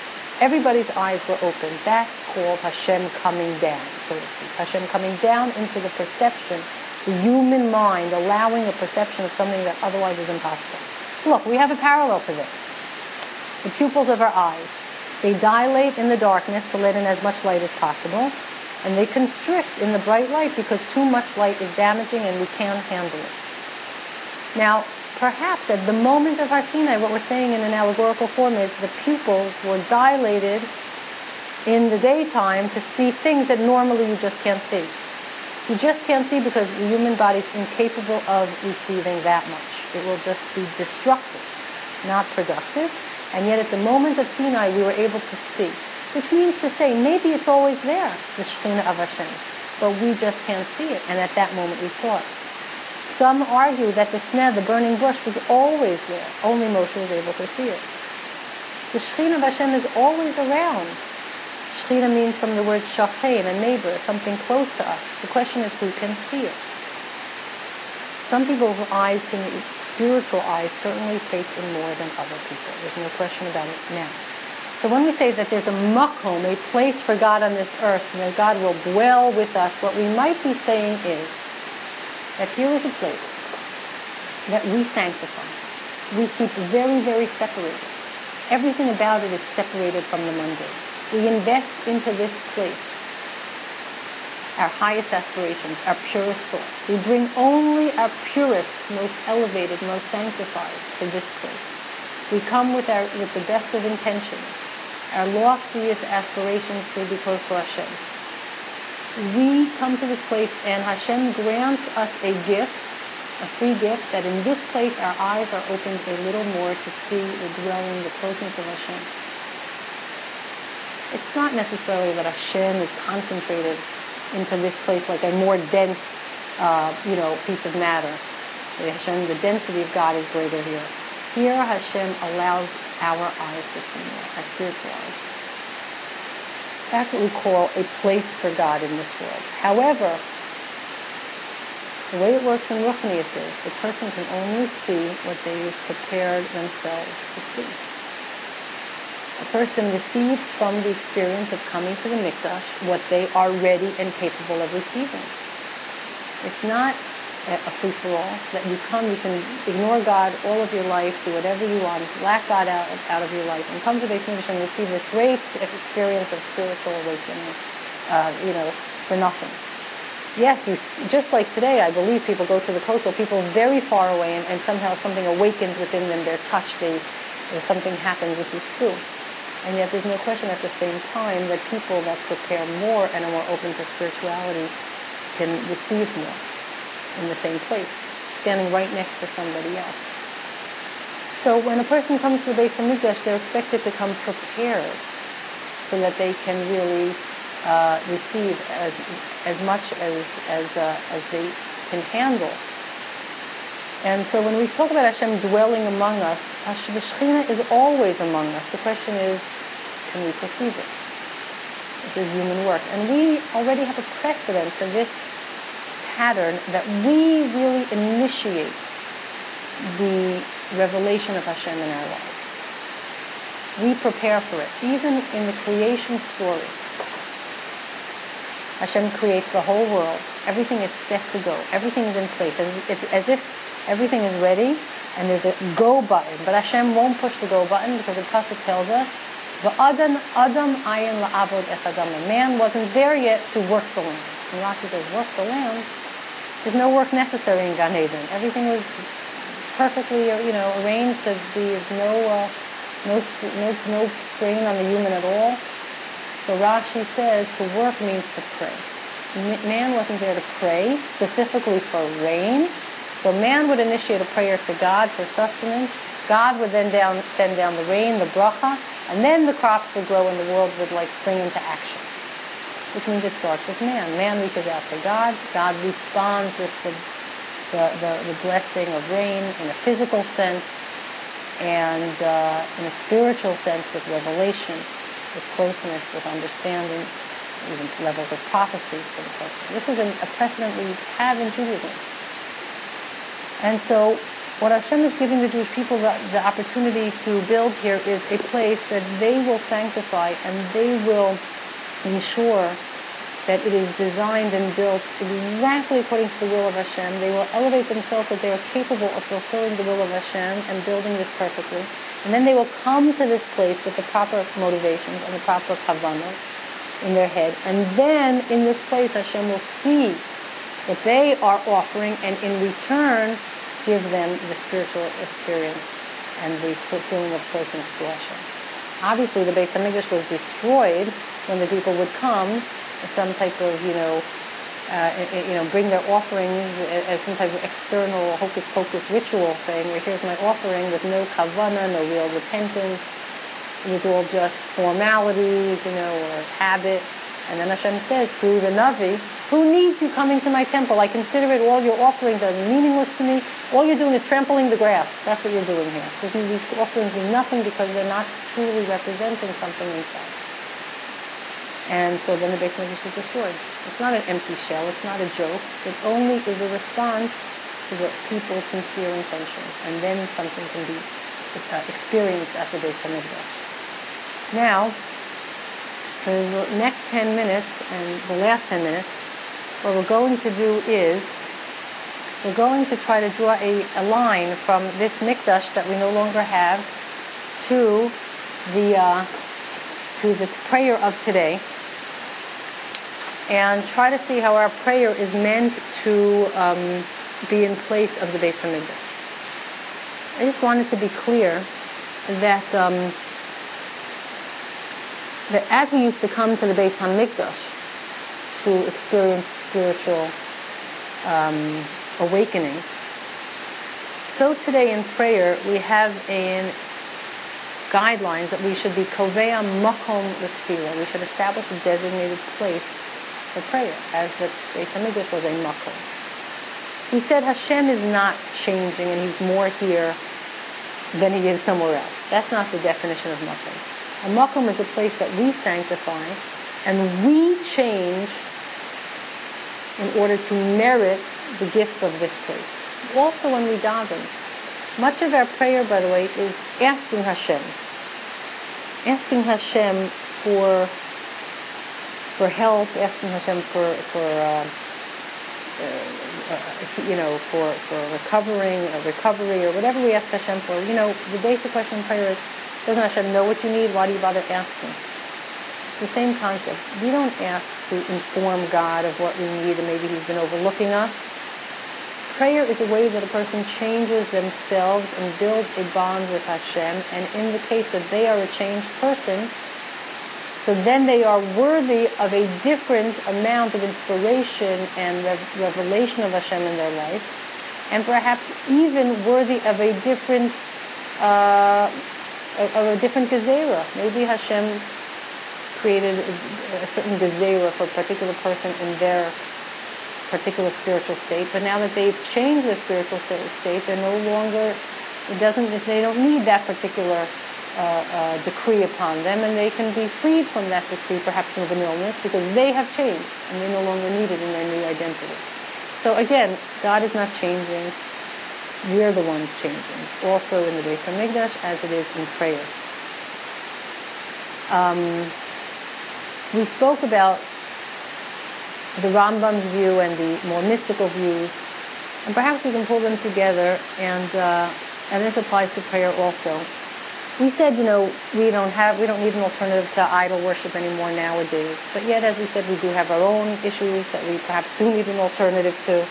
Everybody's eyes were open. That's called Hashem coming down, so to speak. Hashem coming down into the perception, the human mind, allowing a perception of something that otherwise is impossible. Look, we have a parallel to this. The pupils of our eyes. They dilate in the darkness to let in as much light as possible, and they constrict in the bright light because too much light is damaging and we can't handle it. Now, perhaps at the moment of Har Sinai, what we're saying in an allegorical form is the pupils were dilated in the daytime to see things that normally you just can't see. You just can't see because the human body is incapable of receiving that much. It will just be destructive, not productive. And yet at the moment of Sinai, we were able to see. Which means to say, maybe it's always there, the Shekhinah of Hashem. But we just can't see it. And at that moment we saw it. Some argue that the sneh, the burning bush, was always there. Only Moshe was able to see it. The Shekhinah of Hashem is always around. Shekhinah means from the word shachein, a neighbor, something close to us. The question is who can see it. Some people's eyes, spiritual eyes, certainly take in more than other people. There's no question about it now. So when we say that there's a makom, a place for God on this earth, and that God will dwell with us, what we might be saying is that here is a place that we sanctify. We keep very, very separated. Everything about it is separated from the mundane. We invest into this place our highest aspirations, our purest thoughts. We bring only our purest, most elevated, most sanctified to this place. We come with the best of intentions, our loftiest aspirations to be close to Hashem. We come to this place and Hashem grants us a gift, a free gift, that in this place our eyes are opened a little more to see the dwelling, the closeness of Hashem. It's not necessarily that Hashem is concentrated into this place like a more dense, piece of matter. Hashem, the density of God is greater here. Here Hashem allows our eyes to see more, our spiritual eyes. That's what we call a place for God in this world. However, the way it works in Ruchnius is the person can only see what they've prepared themselves to see. A person receives from the experience of coming to the Mikdash what they are ready and capable of receiving. It's not a free-for-all, that you come, you can ignore God all of your life, do whatever you want, lack God out of your life, and come to Beis Mikdash and receive this great experience of spiritual awakening, for nothing. Yes, just like today, I believe people go to the Kotel, people very far away, and somehow something awakens within them, they're touched, something happens, this is true. And yet there's no question at the same time that people that prepare more and are more open to spirituality can receive more in the same place, standing right next to somebody else. So when a person comes to the Beis Hamikdash, they're expected to come prepared so that they can really receive as much as they can handle. And so when we talk about Hashem dwelling among us, the Shekhinah is always among us. The question is, can we perceive it? It is human work. And we already have a precedent for this pattern that we really initiate the revelation of Hashem in our lives. We prepare for it. Even in the creation story, Hashem creates the whole world. Everything is set to go. Everything is in place. It's as if everything is ready and there's a go button. But Hashem won't push the go button because the Pasuk tells us, "V'adam ayin la'avod es Adam." Man wasn't there yet to work the land. And Rashi says, work the land. There's no work necessary in Gan Eden. Everything was perfectly, arranged. There's no strain on the human at all. So Rashi says to work means to pray. Man wasn't there to pray specifically for rain. So man would initiate a prayer to God for sustenance. God would then send down the rain, the bracha, and then the crops would grow and the world would spring into action. Which means it starts with man. Man reaches out to God. God responds with the blessing of rain in a physical sense and in a spiritual sense with revelation, with closeness, with understanding, even levels of prophecy for the person. This is a precedent we have in Judaism. And so what Hashem is giving the Jewish people the opportunity to build here is a place that they will sanctify, and they will ensure that it is designed and built exactly according to the will of Hashem. They will elevate themselves so they are capable of fulfilling the will of Hashem and building this perfectly. And then they will come to this place with the proper motivations and the proper kavanah in their head. And then in this place Hashem will see what they are offering, and in return give them the spiritual experience and the fulfilling of closeness to Hashem. Obviously the Beis HaMikdash was destroyed when the people would come some type of, bring their offerings as some type of external hocus-pocus ritual thing, where here's my offering with no kavanah, no real repentance. It was all just formalities, or habit. And then Hashem says through the Navi, who needs you coming to my temple? I consider it all your offerings are meaningless to me. All you're doing is trampling the grass. That's what you're doing here. These offerings mean nothing because they're not truly representing something inside. And so then the Beis HaMikdash is destroyed. It's not an empty shell. It's not a joke. It only is a response to the people's sincere intentions. And then something can be experienced at the Beis HaMikdash. Now, for the next 10 minutes and the last 10 minutes, what we're going to do is we're going to try to draw a line from this Mikdash that we no longer have to the prayer of today, and try to see how our prayer is meant to be in place of the Beis HaMikdash. I just wanted to be clear that that as we used to come to the Beis HaMikdash to experience spiritual awakening, so today in prayer we have guidelines that we should be kovea makom l'tefillah. We should establish a designated place for prayer, as the Beis HaMikdash was a makom. We said Hashem is not changing and He's more here than He is somewhere else. That's not the definition of makom. A makom is a place that we sanctify and we change in order to merit the gifts of this place. Also when we daven, much of our prayer, by the way, is asking Hashem for help, asking Hashem for recovery, or whatever we ask Hashem for. The basic question in prayer is, doesn't Hashem know what you need? Why do you bother asking? It's the same concept. We don't ask to inform God of what we need and maybe He's been overlooking us. Prayer is a way that a person changes themselves and builds a bond with Hashem, and in the case that they are a changed person, so then they are worthy of a different amount of inspiration and revelation of Hashem in their life, and perhaps even worthy of a different gezerah. Maybe Hashem created a certain gezerah for a particular person in their particular spiritual state, but now that they've changed their spiritual state, they're no longer, they don't need that particular decree upon them, and they can be freed from that decree, perhaps of an illness, because they have changed and they no longer need it in their new identity. So again, God is not changing. We're the ones changing, also in the Beis HaMikdash as it is in prayer. We spoke about the Rambam's view and the more mystical views, and perhaps we can pull them together, and this applies to prayer also. We said, we don't need an alternative to idol worship anymore nowadays, but yet, as we said, we do have our own issues that we perhaps do need an alternative to.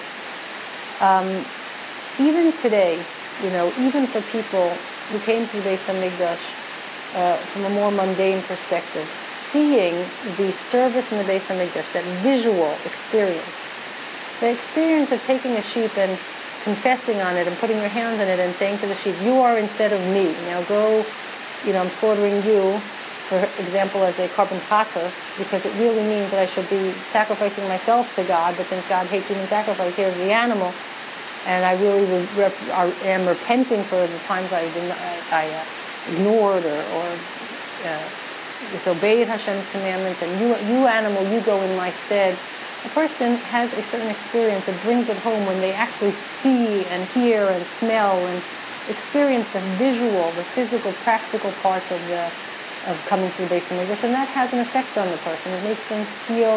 Even today, even for people who came to the Beis HaMikdash from a more mundane perspective, seeing the service in the Beis HaMikdash, that visual experience, the experience of taking a sheep and confessing on it and putting your hands on it and saying to the sheep, you are instead of me. Now go, I'm slaughtering you, for example, as a korban chatos, because it really means that I should be sacrificing myself to God, but since God hates human sacrifice, here's the animal, and I really am repenting for the times I ignored or disobeyed Hashem's commandments, and you animal, you go in my stead a person has a certain experience that brings it home when they actually see and hear and smell and experience the visual, the physical, practical parts of coming through Beis Hamikdash, and that has an effect on the person. It makes them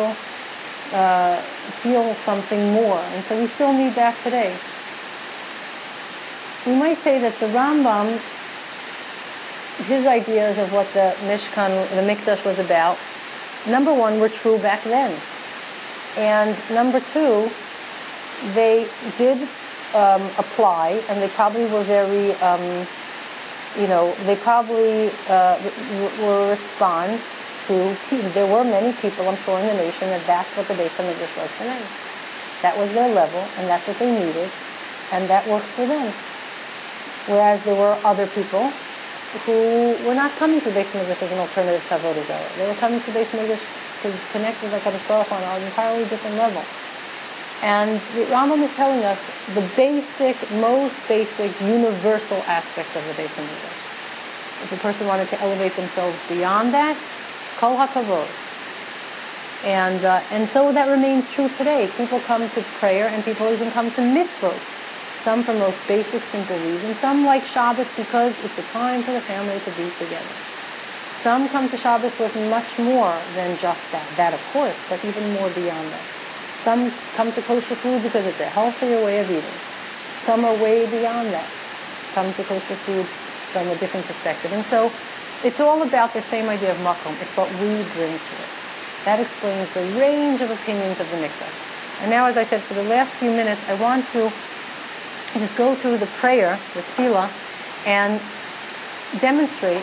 feel something more, and so we still need that today. We might say that the Rambam, his ideas of what the Mishkan, the Mikdash was about, number one, were true back then. And number two, they did apply, and they probably were very, they probably were a response to, there were many people, I'm sure, in the nation that that's what the Beis HaMikdash was for them. That was their level, and that's what they needed, and that worked for them. Whereas there were other people who were not coming to Beis Hamikdash as an alternative to Avodah Zarah. They were coming to Beis Hamikdash to connect with HaKadosh Baruch Hu on an entirely different level. And the Rambam is telling us the most basic, universal aspect of the Beis Hamikdash. If a person wanted to elevate themselves beyond that, Kol HaKavod. And so that remains true today. People come to prayer, and people even come to mitzvot. Some for most basic, simple reasons. Some like Shabbos because it's a time for the family to be together. Some come to Shabbos with much more than just that. That, of course, but even more beyond that. Some come to kosher food because it's a healthier way of eating. Some are way beyond that. Come to kosher food from a different perspective. And so it's all about the same idea of makom. It's what we bring to it. That explains the range of opinions of the mikdash. And now, as I said, for the last few minutes, I want to just go through the prayer, the tefillah, and demonstrate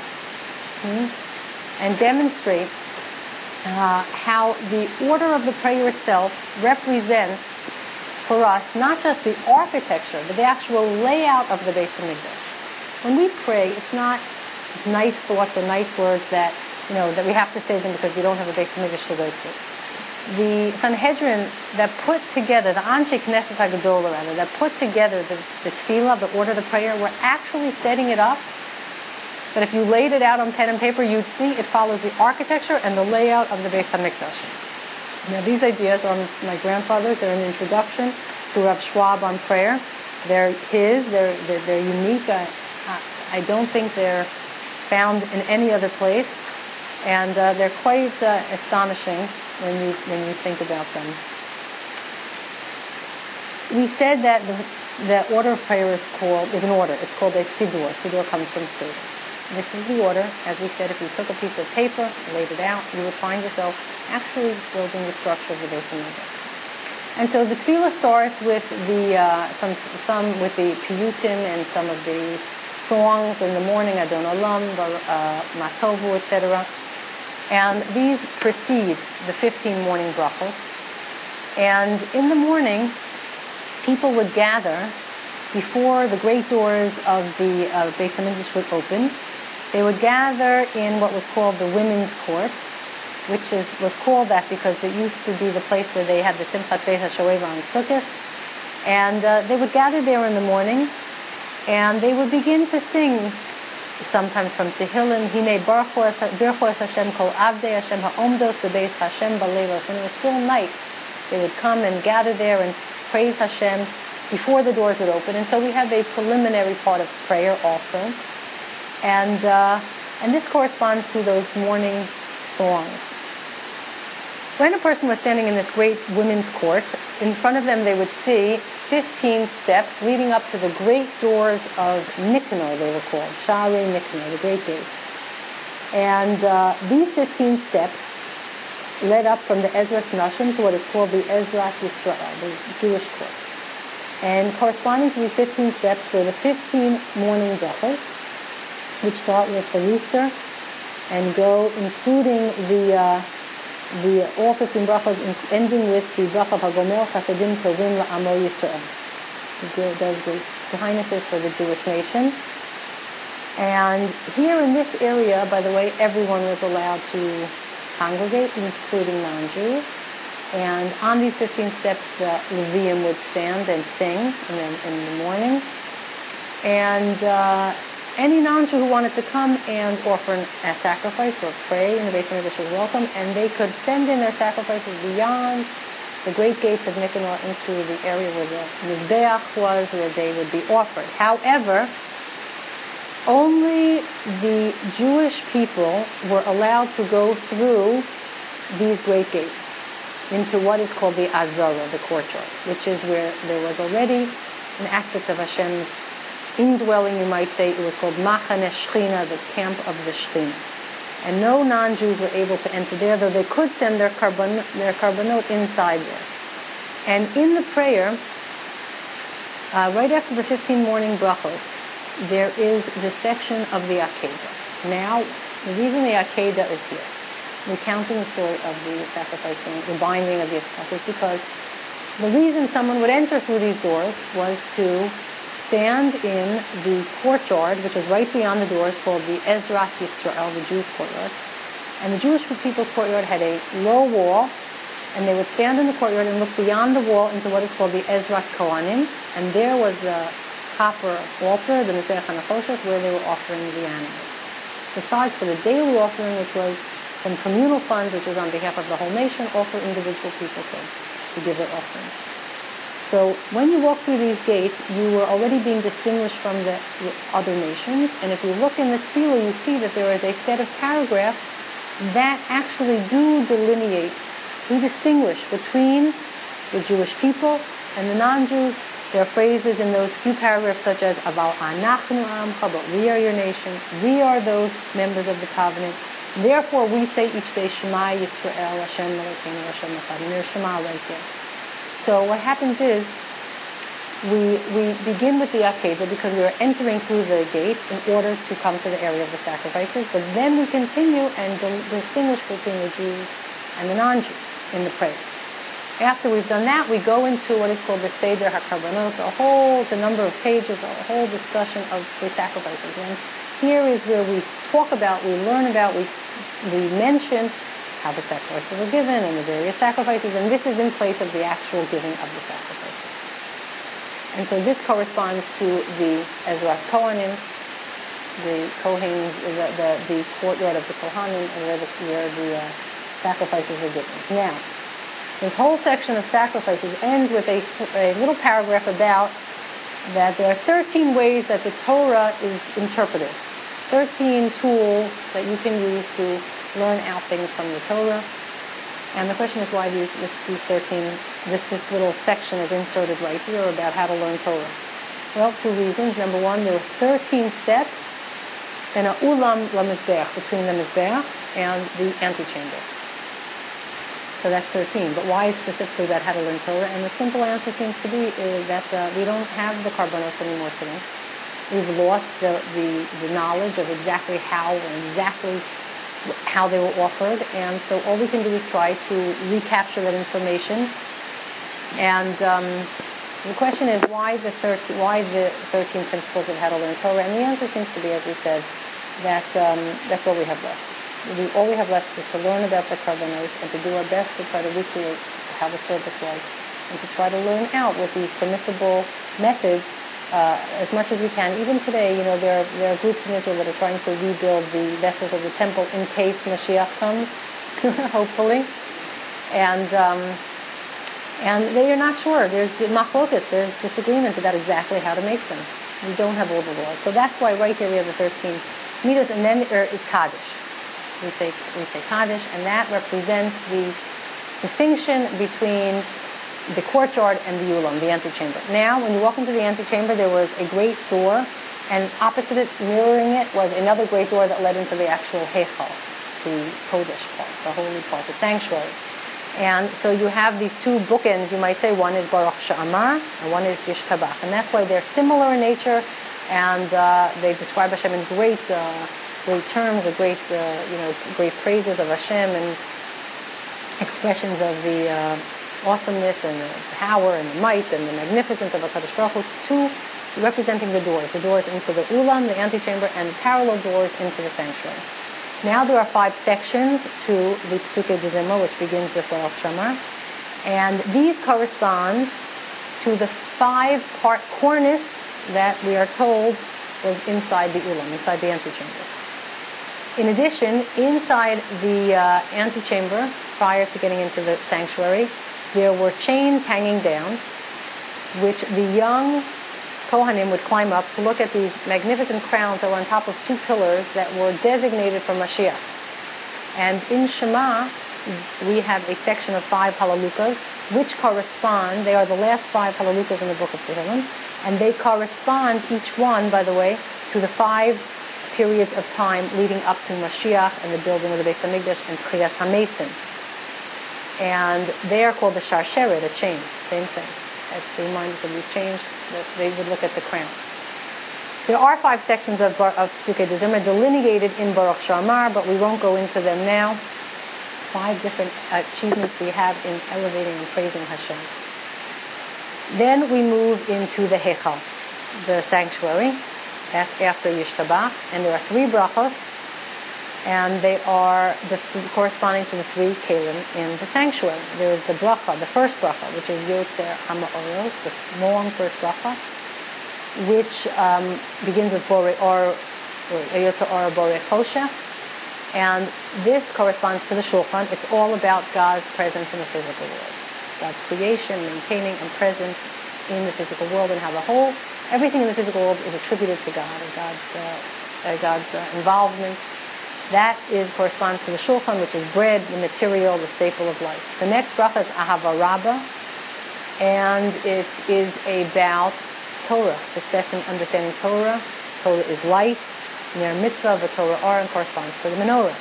how the order of the prayer itself represents for us not just the architecture, but the actual layout of the Beis Hamikdash. When we pray, it's not just nice thoughts or nice words that we have to say them because we don't have a Beis Hamikdash to go to. The Sanhedrin that put together, the Anshe Knesset HaGadolah rather, that put together the tefillah, the order of the prayer, were actually setting it up. But if you laid it out on pen and paper, you'd see it follows the architecture and the layout of the Beis HaMikdash. Now, these ideas are my grandfather's. They're an introduction to Rav Schwab on prayer. They're unique. I don't think they're found in any other place, and they're quite astonishing when you think about them. We said that the order of prayer is an order. It's called a siddur. Siddur comes from Seder. This is the order. As we said, if you took a piece of paper, laid it out, you would find yourself actually building the structure of the Beis Hamikdash. And so the tefillah starts with some with the piyutim and some of the songs in the morning, Adon Olam, Matovu, etc. And these precede the 15 morning brachos. And in the morning, people would gather before the great doors of the Beis Hamikdash would open. They would gather in what was called the women's court, which was called that because it used to be the place where they had the Simchat Beis HaShoeva on Sukkot. And they would gather there in the morning, and they would begin to sing, sometimes from Tehillim, Hinei Baruch es Hashem Kol Avdei Hashem Ha'omdos Bebeis Hashem Baleilos. And it was still night. They would come and gather there and praise Hashem before the doors would open. And so we have a preliminary part of prayer also. And this corresponds to those morning songs. When a person was standing in this great women's court, in front of them they would see 15 steps leading up to the great doors of Nicanor, they were called, Sha'arei Nicanor, the great gate. And these 15 steps led up from the Ezras Nashim to what is called the Ezrat Yisrael, the Jewish court. And corresponding to these 15 steps were the 15 morning brachos, which start with the rooster and go including all 15 brachos, ending with the bracha HaGomel Chasadim Tovim La'amo Yisrael. Does the highnesses for the Jewish nation. And here in this area, by the way, everyone was allowed to congregate, including non-Jews. And on these 15 steps, the Levium would stand and sing in the morning. And any non-Jew who wanted to come and offer a sacrifice or pray in the Beis Hamikdash was welcome, and they could send in their sacrifices beyond the great gates of Nicanor into the area where the Mizbeach was, where they would be offered. However, only the Jewish people were allowed to go through these great gates into what is called the Azara, the courtyard, which is where there was already an aspect of Hashem's indwelling, you might say. It was called Machane Shechina, the camp of the Shechina. And no non-Jews were able to enter there, though they could send their karbanot inside there. And in the prayer, right after the 15 morning brachos, there is the section of the Akedah. Now, the reason the Akedah is here, recounting the story of the sacrificing, the binding of the Yitzchak, is because the reason someone would enter through these doors was to stand in the courtyard, which was right beyond the doors, called the Ezrat Yisrael, the Jews' courtyard. And the Jewish people's courtyard had a low wall, and they would stand in the courtyard and look beyond the wall into what is called the Ezrat Kohanim, and there was the copper altar, the Mizbeach HaNechoshes, where they were offering the animals. Besides for the daily offering, which was from communal funds, which was on behalf of the whole nation, also individual people came to give their offerings. So when you walk through these gates, you were already being distinguished from the other nations. And if you look in the Tefillah, you see that there is a set of paragraphs that actually do delineate, do distinguish between the Jewish people and the non-Jews. There are phrases in those few paragraphs such as, Aval anachnu amcha, but we are your nation. We are those members of the covenant. Therefore, we say each day, Shema Yisrael, Hashem Elokeinu, Hashem Echad. And there's Shema right there. So what happens is, we begin with the Akedah because we are entering through the gate in order to come to the area of the sacrifices, but then we continue and distinguish between the Jews and the non-Jews in the prayer. After we've done that, we go into what is called the Seder HaKarbanot, it's a number of pages, a whole discussion of the sacrifices. And here is where we talk about, we learn about, we mention how the sacrifices were given and the various sacrifices, and this is in place of the actual giving of the sacrifices. And so this corresponds to the Ezrat Kohanim, the Kohanim, the courtyard of the Kohanim, and where the sacrifices are given. Now, this whole section of sacrifices ends with a little paragraph about that there are 13 ways that the Torah is interpreted, 13 tools that you can use to learn out things from the Torah. And the question is why these 13, this little section is inserted right here about how to learn Torah. Well, two reasons. Number one, there are 13 steps in a ulam lamizbeach, between the mizbeach and the antechamber. So that's 13. But why specifically about how to learn Torah? And the simple answer seems to be is that we don't have the karbanos anymore today. We've lost the knowledge of exactly how they were offered, and so all we can do is try to recapture that information. And the question is why the 13 principles of how to learn Torah? And the answer seems to be, as we said, that that's all we have left. All we have left is to learn about the karbanos and to do our best to try to recreate how the service was, and to try to learn out with these permissible methods as much as we can. Even today, there are groups in Israel that are trying to rebuild the vessels of the temple in case Mashiach comes, hopefully. And they are not sure. There's machloket, there's disagreement about exactly how to make them. We don't have all the laws. So that's why right here we have the 13 midos, and then there is Kaddish. We say Kaddish, and that represents the distinction between the courtyard and the ulam, the antechamber. Now, when you walk into the antechamber, there was a great door, and opposite it, mirroring it, was another great door that led into the actual heichal, the Kodesh part, the holy part, the sanctuary. And so you have these two bookends, you might say. One is Baruch She'amar, and one is Yishtabach. And that's why they're similar in nature, and they describe Hashem in great terms, great praises of Hashem, and expressions of the awesomeness and the power and the might and the magnificence of HaKadosh Baruch Hu, two representing the doors into the ulam, the antechamber, and parallel doors into the sanctuary. Now there are 5 sections to the Psukei Dezimra, which begins with Baruch She'amar, and these correspond to the 5-part cornice that we are told was inside the ulam, inside the antechamber. In addition, inside the antechamber, prior to getting into the sanctuary, there were chains hanging down, which the young Kohanim would climb up to look at these magnificent crowns that were on top of two pillars that were designated for Mashiach. And in Shema, we have a section of 5 Halalukas, which correspond, they are the last 5 Halalukas in the book of Tehillim, and they correspond, each one, by the way, to the 5 periods of time leading up to Mashiach and the building of the Beis HaMikdash and Kriyas HaMesim. And they are called the Sharsheret, a chain, same thing. As to remind us of these chains, that they would look at the crowns. There are 5 sections of Psukei D'Zimra delineated in Baruch Shamar, but we won't go into them now. 5 different achievements we have in elevating and praising Hashem. Then we move into the Heichal, the sanctuary. That's after Yishtabach, and there are 3 brachos, and they are corresponding to the 3 kelim in the sanctuary. There is the bracha, the first bracha, which is Yotzer HaMa'oros, the long first bracha, which begins with Borei Or, Yotzer Or Borei Choshech, and this corresponds to the Shulchan. It's all about God's presence in the physical world, God's creation, maintaining, and presence in the physical world, and how the whole, everything in the physical world is attributed to God, or God's involvement. That corresponds to the Shulchan, which is bread, the material, the staple of life. The next bracha is Ahava Rabbah, and it is about Torah, success in understanding Torah. Torah is light. Ner mitzvah v'Torah or, and corresponds to the menorah.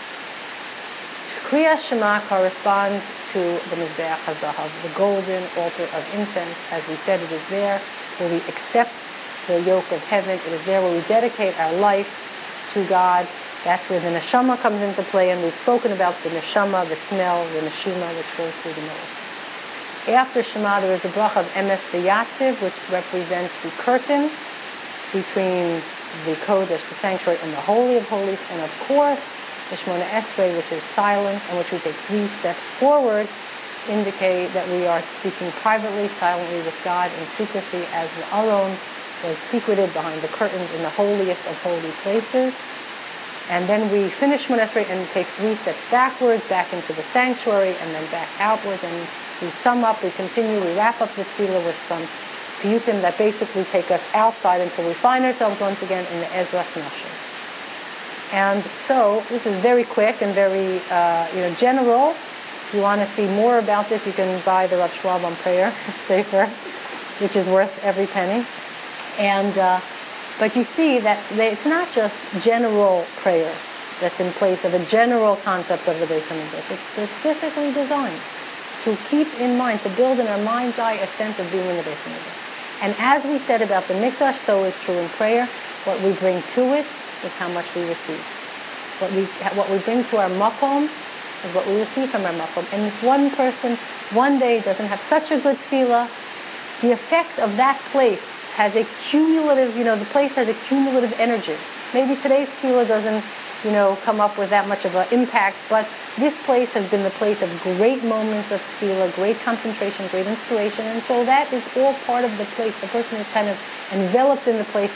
Kriyas Shema corresponds to the Mizbeach HaZahav, the golden altar of incense. As we said, it is there where we accept the yoke of heaven. It is there where we dedicate our life to God. That's where the neshama comes into play, and we've spoken about the neshama, the smell, the neshima, which goes through the nose. After Shema, there is the bracha of Emes V'Yatziv, which represents the curtain between the Kodesh, the sanctuary, and the Holy of Holies, and of course, the Shemona Esrei, which is silent, and which we take 3 steps forward, indicate that we are speaking privately, silently with God in secrecy, as the Aron was secreted behind the curtains in the holiest of holy places. And then we finish Shemona Esrei and take 3 steps backwards, back into the sanctuary, and then back outwards, and we sum up, we continue, we wrap up the tefillah with some piyutim that basically take us outside until we find ourselves once again in the Ezras Nashim. And so this is very quick and very general. If you want to see more about this, you can buy the Rav Schwab on prayer sefer, which is worth every penny. And but you see that it's not just general prayer that's in place of a general concept of the Beis HaMikdash. It's specifically designed to keep in mind, to build in our mind's eye a sense of being in the Beis HaMikdash. And as we said about the Mikdash, so is true in prayer. What we bring to it is how much we receive. What we bring to our makom is what we receive from our makom. And if one person one day doesn't have such a good tefillah, the effect of that place has a cumulative, the place has a cumulative energy. Maybe today's tefillah doesn't, come up with that much of an impact, but this place has been the place of great moments of tefillah, great concentration, great inspiration, and so that is all part of the place. The person is kind of enveloped in the place,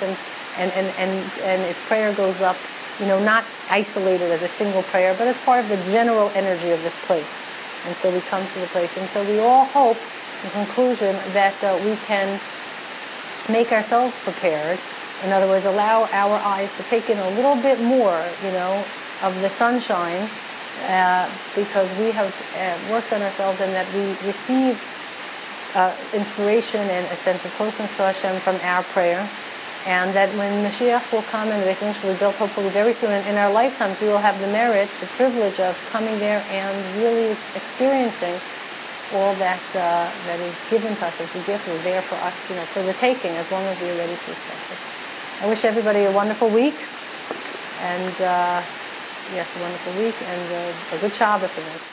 and his prayer goes up, not isolated as a single prayer, but as part of the general energy of this place. And so we come to the place, and so we all hope, in conclusion, that we can make ourselves prepared. In other words, allow our eyes to take in a little bit more, of the sunshine, because we have worked on ourselves, and that we receive inspiration and a sense of closeness to Hashem from our prayer, and that when Mashiach will come and the Beis HaMikdash will be built hopefully very soon, in our lifetimes we will have the merit, the privilege of coming there and really experiencing all that is given to us as a gift, is there for us, for the taking, as long as we are ready to accept it. I wish everybody a wonderful week, and a wonderful week, and a good Shabbat for them.